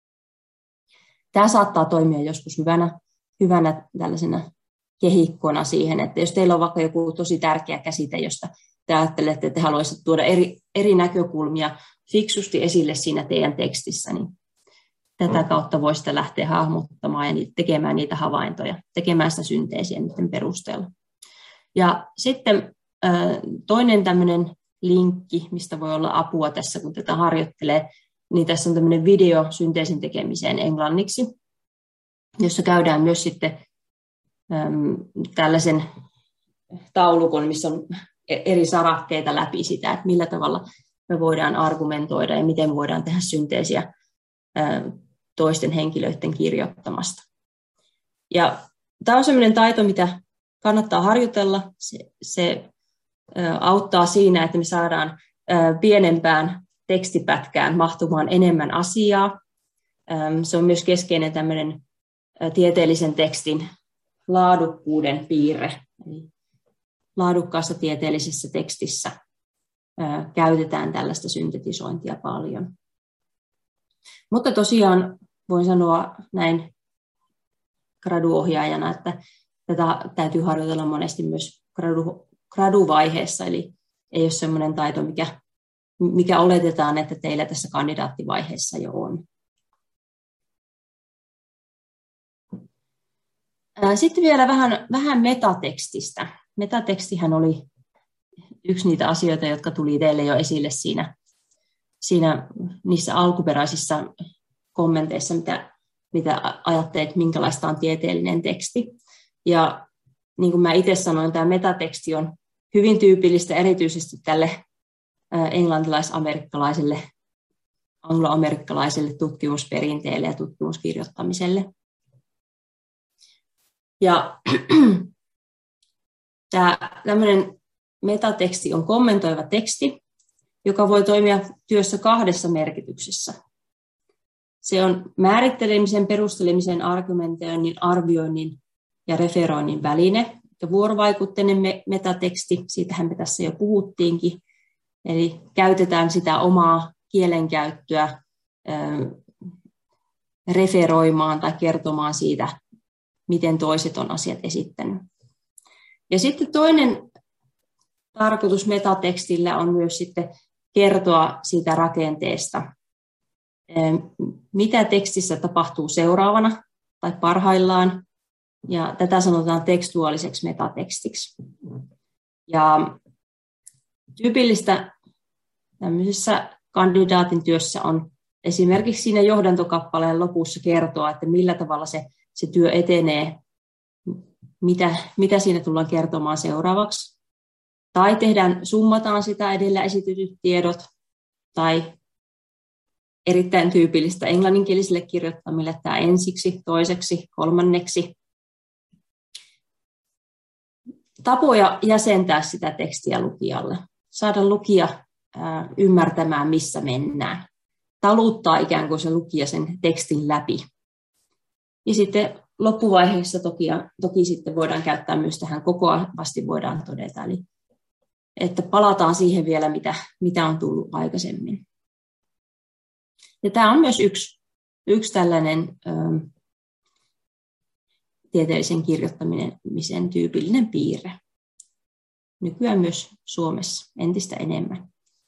Tämä saattaa toimia joskus hyvänä, hyvänä tällaisena kehikkona siihen, että jos teillä on vaikka joku tosi tärkeä käsite, josta te ajattelette, että te haluaisitte tuoda eri, eri näkökulmia fiksusti esille siinä teidän tekstissä, niin tätä kautta voisitte lähteä hahmottamaan ja tekemään niitä havaintoja, tekemään sitä synteesiä niiden perusteella. Ja sitten toinen tämmöinen linkki, mistä voi olla apua tässä, kun tätä harjoittelee, niin tässä on tämmöinen video synteesin tekemiseen englanniksi, jossa käydään myös sitten äm, tällaisen taulukon, missä on eri sarakkeita läpi sitä, että millä tavalla me voidaan argumentoida ja miten me voidaan tehdä synteesiä ää, toisten henkilöiden kirjoittamasta. Ja tämä on sellainen taito, mitä kannattaa harjoitella. Se, se ää, auttaa siinä, että me saadaan ää, pienempään tekstipätkään mahtumaan enemmän asiaa. Ää, se on myös keskeinen tämmöinen ää, tieteellisen tekstin laadukkuuden piirre. Eli laadukkaassa tieteellisessä tekstissä ää, käytetään tällaista syntetisointia paljon. Mutta tosiaan voin sanoa näin graduohjaajana, että tätä täytyy harjoitella monesti myös gradu, graduvaiheessa, eli ei ole sellainen taito, mikä, mikä oletetaan, että teillä tässä kandidaattivaiheessa jo on. Ää, sitten vielä vähän, vähän metatekstistä. Metatekstihän oli yksi niitä asioita, jotka tuli teille jo esille siinä, siinä niissä alkuperäisissä kommenteissa, mitä, mitä ajattelet, minkälaista on tieteellinen teksti. Ja niin kuin mä itse sanoin, tämä metateksti on hyvin tyypillistä erityisesti tälle englantilais-amerikkalaiselle, angloamerikkalaiselle tutkimusperinteelle ja tutkimuskirjoittamiselle. Ja tämä tämmöinen metateksti on kommentoiva teksti, joka voi toimia työssä kahdessa merkityksessä. Se on määrittelemisen, perustelemisen, argumentoinnin, arvioinnin ja referoinnin väline. Ja vuorovaikutteinen metateksti, siitähän me tässä jo puhuttiinkin. Eli käytetään sitä omaa kielenkäyttöä referoimaan tai kertomaan siitä, miten toiset on asiat esittänyt. Ja sitten toinen tarkoitus metatekstillä on myös sitten kertoa siitä rakenteesta, mitä tekstissä tapahtuu seuraavana tai parhaillaan, ja tätä sanotaan tekstuaaliseksi metatekstiksi. Ja tyypillistä tämmöisessä kandidaatin työssä on esimerkiksi siinä johdantokappaleen lopussa kertoa, että millä tavalla se, se työ etenee, mitä, mitä siinä tullaan kertomaan seuraavaksi. Tai tehdään, summataan sitä edellä esitetyt tiedot, tai erittäin tyypillistä englanninkielisille kirjoittamille tämä ensiksi, toiseksi, kolmanneksi. Tapoja jäsentää sitä tekstiä lukijalle, saada lukija ää, ymmärtämään, missä mennään. Taluttaa ikään kuin se lukija sen tekstin läpi. Ja sitten loppuvaiheessa toki, toki sitten voidaan käyttää myös tähän kokoavasti voidaan todeta, eli että palataan siihen vielä, mitä, mitä on tullut aikaisemmin. Ja tämä on myös yksi, yksi tällainen ö, tieteellisen kirjoittamisen tyypillinen piirre. Nykyään myös Suomessa entistä enemmän.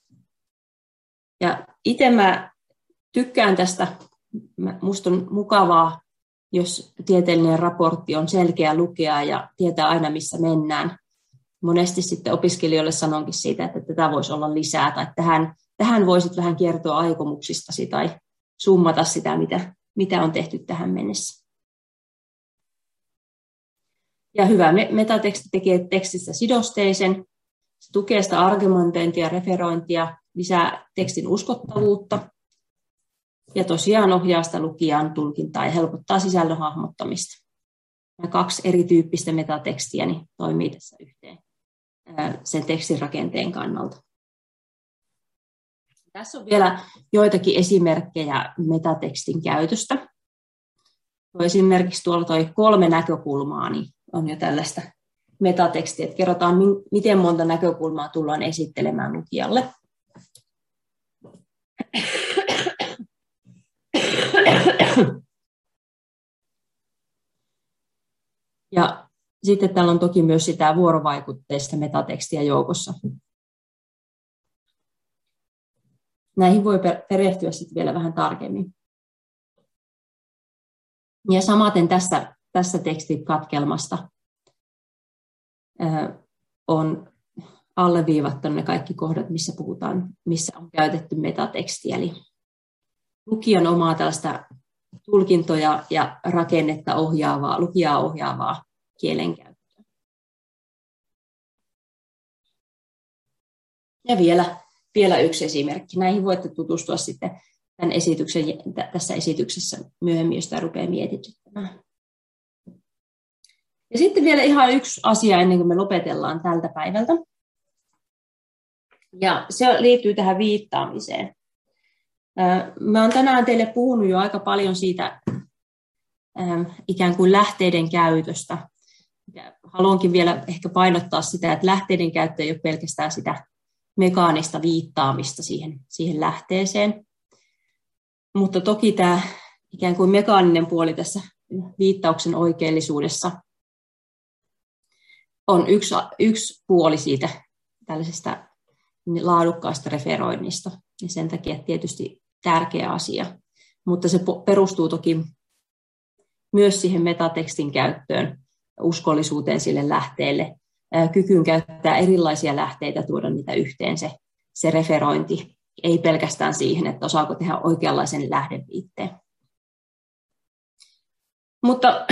Ja itse mä tykkään tästä, musta on mukavaa, jos tieteellinen raportti on selkeä lukea ja tietää aina, missä mennään. Monesti sitten opiskelijoille sanonkin siitä, että tätä voisi olla lisää, tai tähän, tähän voisit vähän kertoa aikomuksistasi tai summata sitä, mitä, mitä on tehty tähän mennessä. Ja hyvä metateksti tekee tekstistä sidosteisen, se tukee sitä argumentointia ja referointia, lisää tekstin uskottavuutta ja tosiaan ohjaa sitä lukijan tulkintaa ja helpottaa sisällön hahmottamista. Nämä kaksi erityyppistä metatekstiä niin toimii tässä yhteen sen tekstin rakenteen kannalta. Tässä on vielä joitakin esimerkkejä metatekstin käytöstä. Esimerkiksi tuolla toi kolme näkökulmaa niin on jo tällaista metatekstiä, että kerrotaan, miten monta näkökulmaa tullaan esittelemään lukijalle. Ja sitten täällä on toki myös sitä vuorovaikutteista metatekstiä joukossa. Näihin voi perehtyä sitten vielä vähän tarkemmin. Ja samaten tässä, tässä tekstikatkelmasta on alleviivattu ne kaikki kohdat, missä puhutaan, missä on käytetty metatekstiä. Eli lukijan omaa tällaista tulkintoja ja rakennetta ohjaavaa, lukijaa ohjaavaa kielenkäyttöä. Ja vielä, vielä yksi esimerkki. Näihin voitte tutustua sitten tämän esityksen, tässä esityksessä myöhemmin, jos sitä rupeaa mietityttämään. Ja sitten vielä ihan yksi asia ennen kuin me lopetellaan tältä päivältä. Ja se liittyy tähän viittaamiseen. Mä oon tänään teille puhunut jo aika paljon siitä ikään kuin lähteiden käytöstä. Haluankin vielä ehkä painottaa sitä, että lähteiden käyttö ei ole pelkästään sitä mekaanista viittaamista siihen, siihen lähteeseen. Mutta toki tämä ikään kuin mekaaninen puoli tässä viittauksen oikeellisuudessa on yksi, yksi puoli siitä tällaisesta laadukkaasta referoinnista. Ja sen takia tietysti tärkeä asia. Mutta se perustuu toki myös siihen metatekstin käyttöön, uskollisuuteen sille lähteelle, kykyyn käyttää erilaisia lähteitä, tuoda niitä yhteen se, se referointi. Ei pelkästään siihen, että osaako tehdä oikeanlaisen lähdeviitteen. Mutta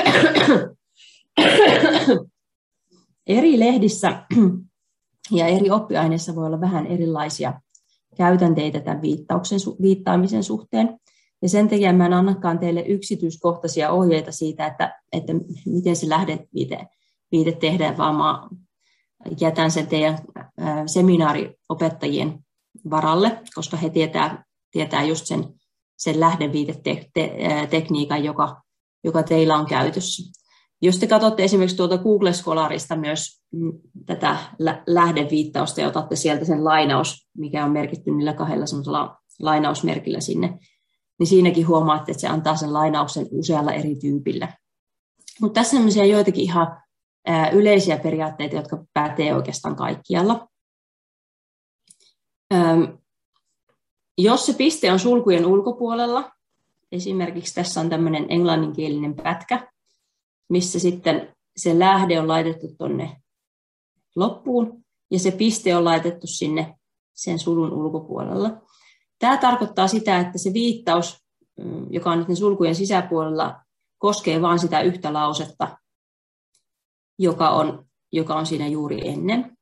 eri lehdissä ja eri oppiaineissa voi olla vähän erilaisia käytänteitä tämän viittauksen, viittaamisen suhteen. Ja sen takia mä en annakaan teille yksityiskohtaisia ohjeita siitä, että, että miten se lähdeviite viite tehdään, vaan mä jätän sen teidän seminaariopettajien varalle, koska he tietää, tietää just sen, sen lähdeviitetekniikan, joka, joka teillä on käytössä. Jos te katsotte esimerkiksi tuolta Google Scholarista myös tätä lähdeviittausta ja otatte sieltä sen lainaus, mikä on merkitty niillä kahdella semmoisella lainausmerkillä sinne, niin siinäkin huomaatte, että se antaa sen lainauksen usealla eri tyypillä. Mutta tässä on sellaisia joitakin ihan yleisiä periaatteita, jotka pätee oikeastaan kaikkialla. jos se piste on sulkujen ulkopuolella, esimerkiksi tässä on tämmöinen englanninkielinen pätkä, missä sitten se lähde on laitettu tuonne loppuun ja se piste on laitettu sinne sen sulun ulkopuolella. Tämä tarkoittaa sitä, että se viittaus, joka on nyt sulkujen sisäpuolella, koskee vain sitä yhtä lausetta, joka on, joka on siinä juuri ennen.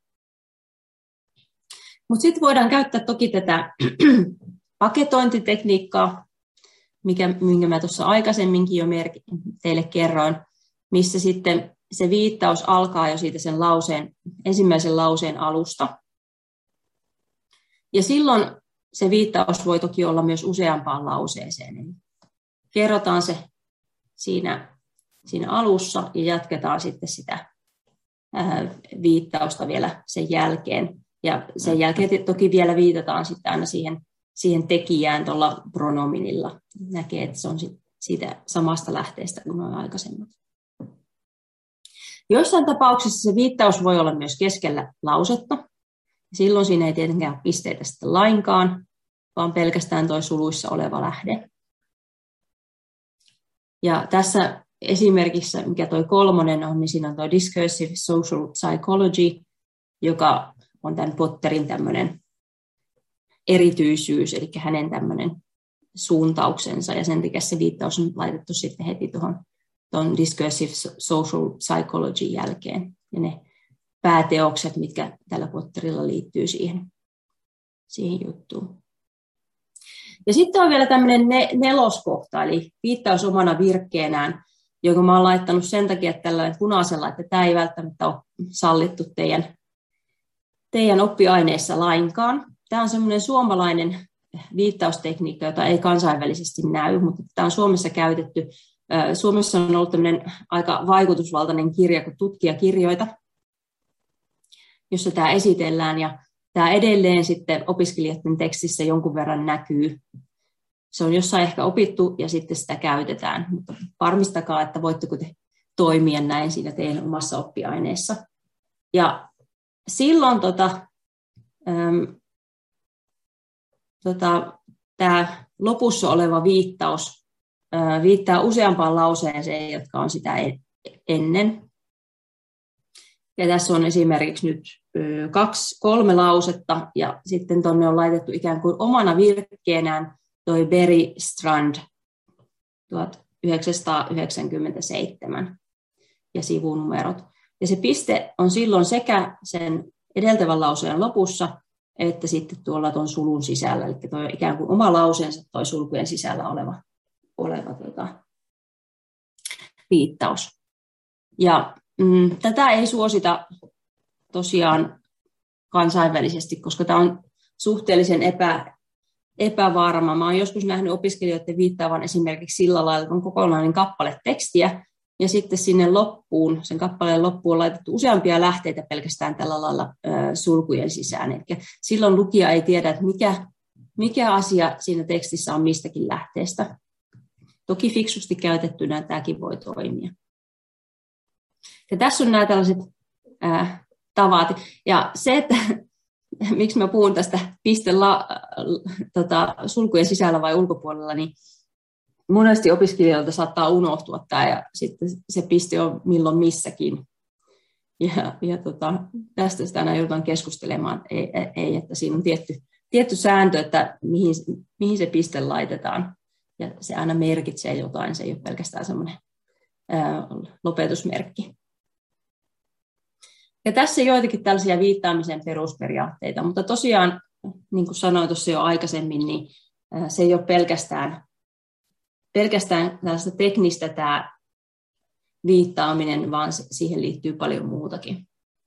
Mutta sitten voidaan käyttää toki tätä paketointitekniikkaa, mikä, minkä mä tuossa aikaisemminkin jo merki, teille kerroin, missä sitten se viittaus alkaa jo siitä sen lauseen, ensimmäisen lauseen alusta. Ja silloin se viittaus voi toki olla myös useampaan lauseeseen. Eli kerrotaan se siinä, siinä alussa ja jatketaan sitten sitä ää, viittausta vielä sen jälkeen. Ja sen jälkeen toki vielä viitataan sitten aina siihen, siihen tekijään tuolla pronominilla. Näkee, että se on siitä samasta lähteestä kuin nuo aikaisemmat. Joissain tapauksissa se viittaus voi olla myös keskellä lausetta. Silloin siinä ei tietenkään ole pisteitä sitten lainkaan, vaan pelkästään tuo suluissa oleva lähde. Ja tässä esimerkissä, mikä tuo kolmonen on, niin siinä on tuo Discursive Social Psychology, joka on tämän Potterin tämmöinen erityisyys, eli hänen tämmöinen suuntauksensa, ja sen takia se viittaus on laitettu sitten heti tuohon tuon Discursive Social Psychology jälkeen, ja ne pääteokset, mitkä tällä Potterilla liittyy siihen, siihen juttuun. Ja sitten on vielä tämmöinen ne, neloskohta, eli viittaus omana virkkeenään, jonka mä oon laittanut sen takia, että tällainen punaisella, että tämä ei välttämättä ole sallittu teidän, teidän oppiaineissa lainkaan. Tämä on semmoinen suomalainen viittaustekniikka, jota ei kansainvälisesti näy, mutta tämä on Suomessa käytetty. Suomessa on ollut tämmöinen aika vaikutusvaltainen kirja kuin Tutkijakirjoita, jossa tämä esitellään, ja tämä edelleen sitten opiskelijoiden tekstissä jonkun verran näkyy. Se on jossain ehkä opittu ja sitten sitä käytetään, mutta varmistakaa, että voitteko te toimia näin siinä teidän omassa oppiaineessa. Ja silloin tota, äm, tota, tämä lopussa oleva viittaus ää, viittaa useampaan lauseeseen, jotka on sitä ennen. Ja tässä on esimerkiksi nyt kaksi, kolme lausetta, ja sitten tuonne on laitettu ikään kuin omana virkkeenään toi Berry Strand tuhatyhdeksänsataayhdeksänkymmentäseitsemän ja sivunumerot. Ja se piste on silloin sekä sen edeltävän lauseen lopussa, että sitten tuolla tuon sulun sisällä. Eli tuo ikään kuin oma lauseensa toi sulkujen sisällä oleva, oleva tuota, viittaus. Ja mm, tätä ei suosita tosiaan kansainvälisesti, koska tämä on suhteellisen epä, epävarma. Mä oon joskus nähnyt opiskelijoiden viittaavan esimerkiksi sillä lailla, että on kokonainen kappale tekstiä, ja sitten sinne loppuun, sen kappaleen loppuun on laitettu useampia lähteitä pelkästään tällä lailla ö, sulkujen sisään. Eli silloin lukija ei tiedä, että mikä, mikä asia siinä tekstissä on mistäkin lähteestä. Toki fiksusti käytettynä tämäkin voi toimia. Ja tässä on nämä tällaiset ää, tavat. Ja se, että miksi mä puhun tästä pistellä tota, sulkujen sisällä vai ulkopuolella, niin monesti opiskelijoilta saattaa unohtua tämä, ja sitten se piste on milloin missäkin. Ja, ja tota, tästä sitä aina joudutaan keskustelemaan, ei, ei, että siinä on tietty, tietty sääntö, että mihin, mihin se piste laitetaan. Ja se aina merkitsee jotain, se ei ole pelkästään semmoinen ää, lopetusmerkki. Ja tässä joitakin tällaisia viittaamisen perusperiaatteita, mutta tosiaan, niin kuin sanoin tuossa jo aikaisemmin, niin se ei ole pelkästään, pelkästään tällaista teknistä tämä viittaaminen, vaan siihen liittyy paljon muutakin.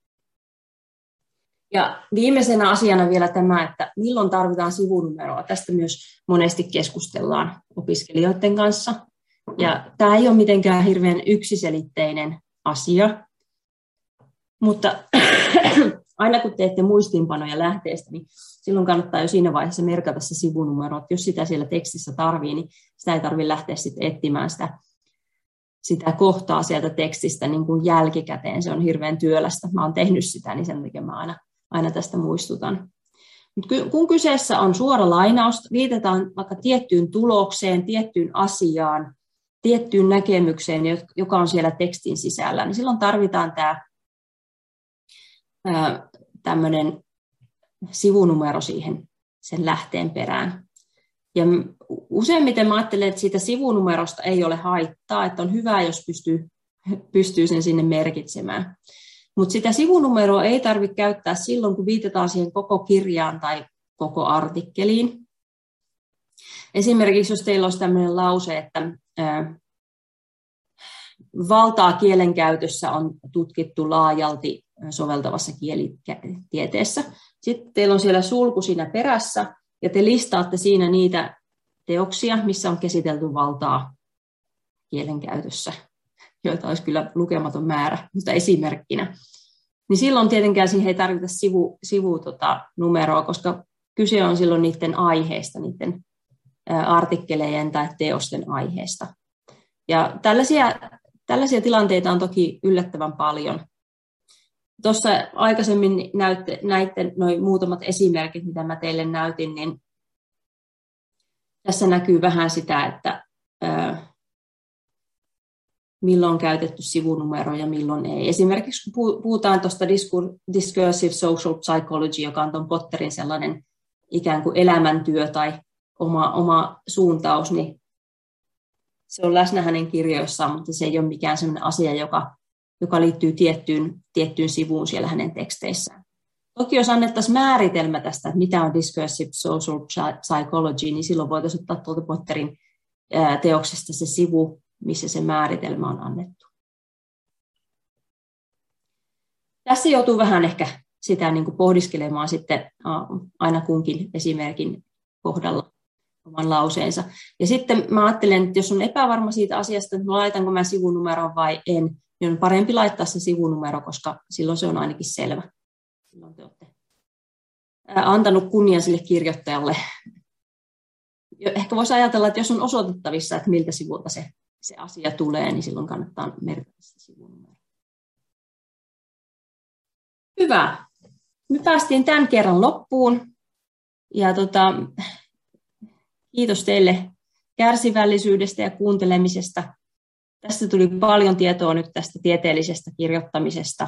Ja viimeisenä asiana vielä tämä, että milloin tarvitaan sivunumeroa. Tästä myös monesti keskustellaan opiskelijoiden kanssa. Ja tämä ei ole mitenkään hirveän yksiselitteinen asia, mutta aina kun teette muistiinpanoja lähteestä, niin silloin kannattaa jo siinä vaiheessa merkata se sivunumero. Jos sitä siellä tekstissä tarvii, niin sitä ei tarvitse lähteä sitten etsimään sitä, sitä kohtaa sieltä tekstistä niin kuin jälkikäteen. Se on hirveän työlästä. Mä oon tehnyt sitä, niin sen takia mä aina, aina tästä muistutan. Kun kyseessä on suora lainaus, viitataan vaikka tiettyyn tulokseen, tiettyyn asiaan, tiettyyn näkemykseen, joka on siellä tekstin sisällä, niin silloin tarvitaan tämä tämmöinen sivunumero siihen sen lähteen perään. Ja useimmiten mä ajattelen, että siitä sivunumerosta ei ole haittaa, että on hyvä, jos pystyy, pystyy sen sinne merkitsemään. Mutta sitä sivunumeroa ei tarvitse käyttää silloin, kun viitataan siihen koko kirjaan tai koko artikkeliin. Esimerkiksi jos teillä olisi tämmöinen lause, että ää, valtaa kielenkäytössä on tutkittu laajalti soveltavassa kielitieteessä. Sitten teillä on siellä sulku siinä perässä, ja te listaatte siinä niitä teoksia, missä on käsitelty valtaa kielenkäytössä, joita olisi kyllä lukematon määrä, mutta esimerkkinä. Niin silloin tietenkään siihen ei tarvita sivu, sivu tota, numeroa, koska kyse on silloin niiden aiheista, niiden artikkeleiden tai teosten aiheesta. Ja tällaisia, tällaisia tilanteita on toki yllättävän paljon. Tuossa aikaisemmin näytte, näitte noin muutamat esimerkit, mitä mä teille näytin, niin tässä näkyy vähän sitä, että ää, milloin on käytetty sivunumero ja milloin ei. Esimerkiksi kun puhutaan tuosta Discursive Social Psychology, joka on tuon Potterin sellainen ikään kuin elämäntyö tai oma, oma suuntaus, niin se on läsnä hänen kirjoissaan, mutta se ei ole mikään sellainen asia, joka, joka liittyy tiettyyn, tiettyyn sivuun siellä hänen teksteissään. Toki jos annettaisiin määritelmä tästä, että mitä on Discursive Social Psychology, niin silloin voitaisiin ottaa tuolta Potterin teoksesta se sivu, missä se määritelmä on annettu. Tässä joutuu vähän ehkä sitä niin kuin pohdiskelemaan sitten aina kunkin esimerkin kohdalla oman lauseensa. Ja sitten mä ajattelen, että jos on epävarma siitä asiasta, että laitanko mä sivunumeron vai en, niin on parempi laittaa se sivunumero, koska silloin se on ainakin selvä. Silloin te olette antanut kunnian sille kirjoittajalle. Ehkä voisi ajatella, että jos on osoitettavissa, että miltä sivulta se, se asia tulee, niin silloin kannattaa merkitä se sivunumero. Hyvä. Me päästiin tämän kerran loppuun. Ja tota, kiitos teille kärsivällisyydestä ja kuuntelemisesta. Tästä tuli paljon tietoa nyt tästä tieteellisestä kirjoittamisesta.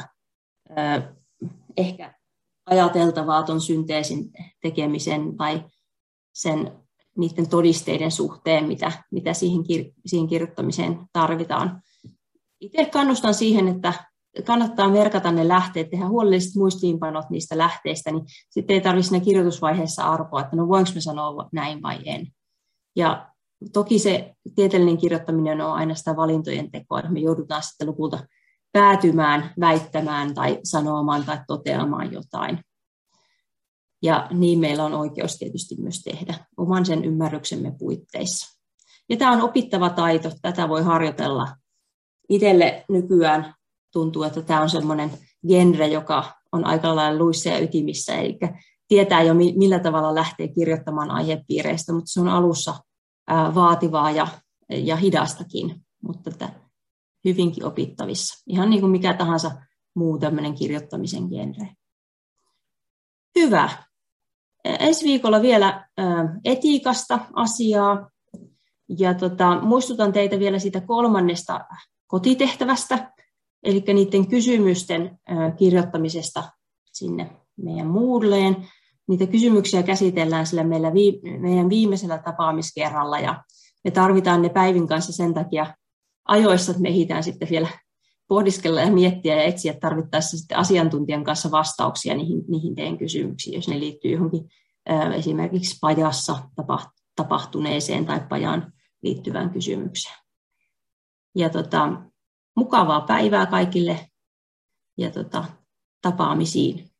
Ehkä ajateltavaa tuon synteesin tekemisen tai sen, niiden todisteiden suhteen, mitä, mitä siihen, kir- siihen kirjoittamiseen tarvitaan. Itse kannustan siihen, että kannattaa merkata ne lähteet, tehdä huolelliset muistiinpanot niistä lähteistä, niin sitten ei tarvitse siinä kirjoitusvaiheessa arpoa, että no voinko mä sanoa näin vai en. Ja toki se tieteellinen kirjoittaminen on aina sitä valintojen tekoa, että me joudutaan sitten lopulta päätymään, väittämään tai sanomaan tai toteamaan jotain. Ja niin meillä on oikeus tietysti myös tehdä oman sen ymmärryksemme puitteissa. Ja tämä on opittava taito, tätä voi harjoitella. Itselle nykyään tuntuu, että tämä on semmoinen genre, joka on aika lailla luissa ja ytimissä, eli tietää jo millä tavalla lähtee kirjoittamaan aihepiireistä, mutta se on alussa vaativaa ja, ja hidastakin, mutta tätä hyvinkin opittavissa. Ihan niin kuin mikä tahansa muu tämmöinen kirjoittamisen genre. Hyvä. Ensi viikolla vielä etiikasta asiaa. Ja tota, muistutan teitä vielä siitä kolmannesta kotitehtävästä, eli niiden kysymysten kirjoittamisesta sinne meidän Moodleen. Niitä kysymyksiä käsitellään sillä meillä vi, meidän viimeisellä tapaamiskerralla, ja me tarvitaan ne Päivin kanssa sen takia ajoissa, että me ehditään sitten vielä pohdiskella ja miettiä ja etsiä tarvittaessa sitten asiantuntijan kanssa vastauksia niihin, niihin teidän kysymyksiin, jos ne liittyy johonkin ää, esimerkiksi pajassa tapahtuneeseen tai pajaan liittyvään kysymykseen. Ja tota, mukavaa päivää kaikille ja tota, tapaamisiin.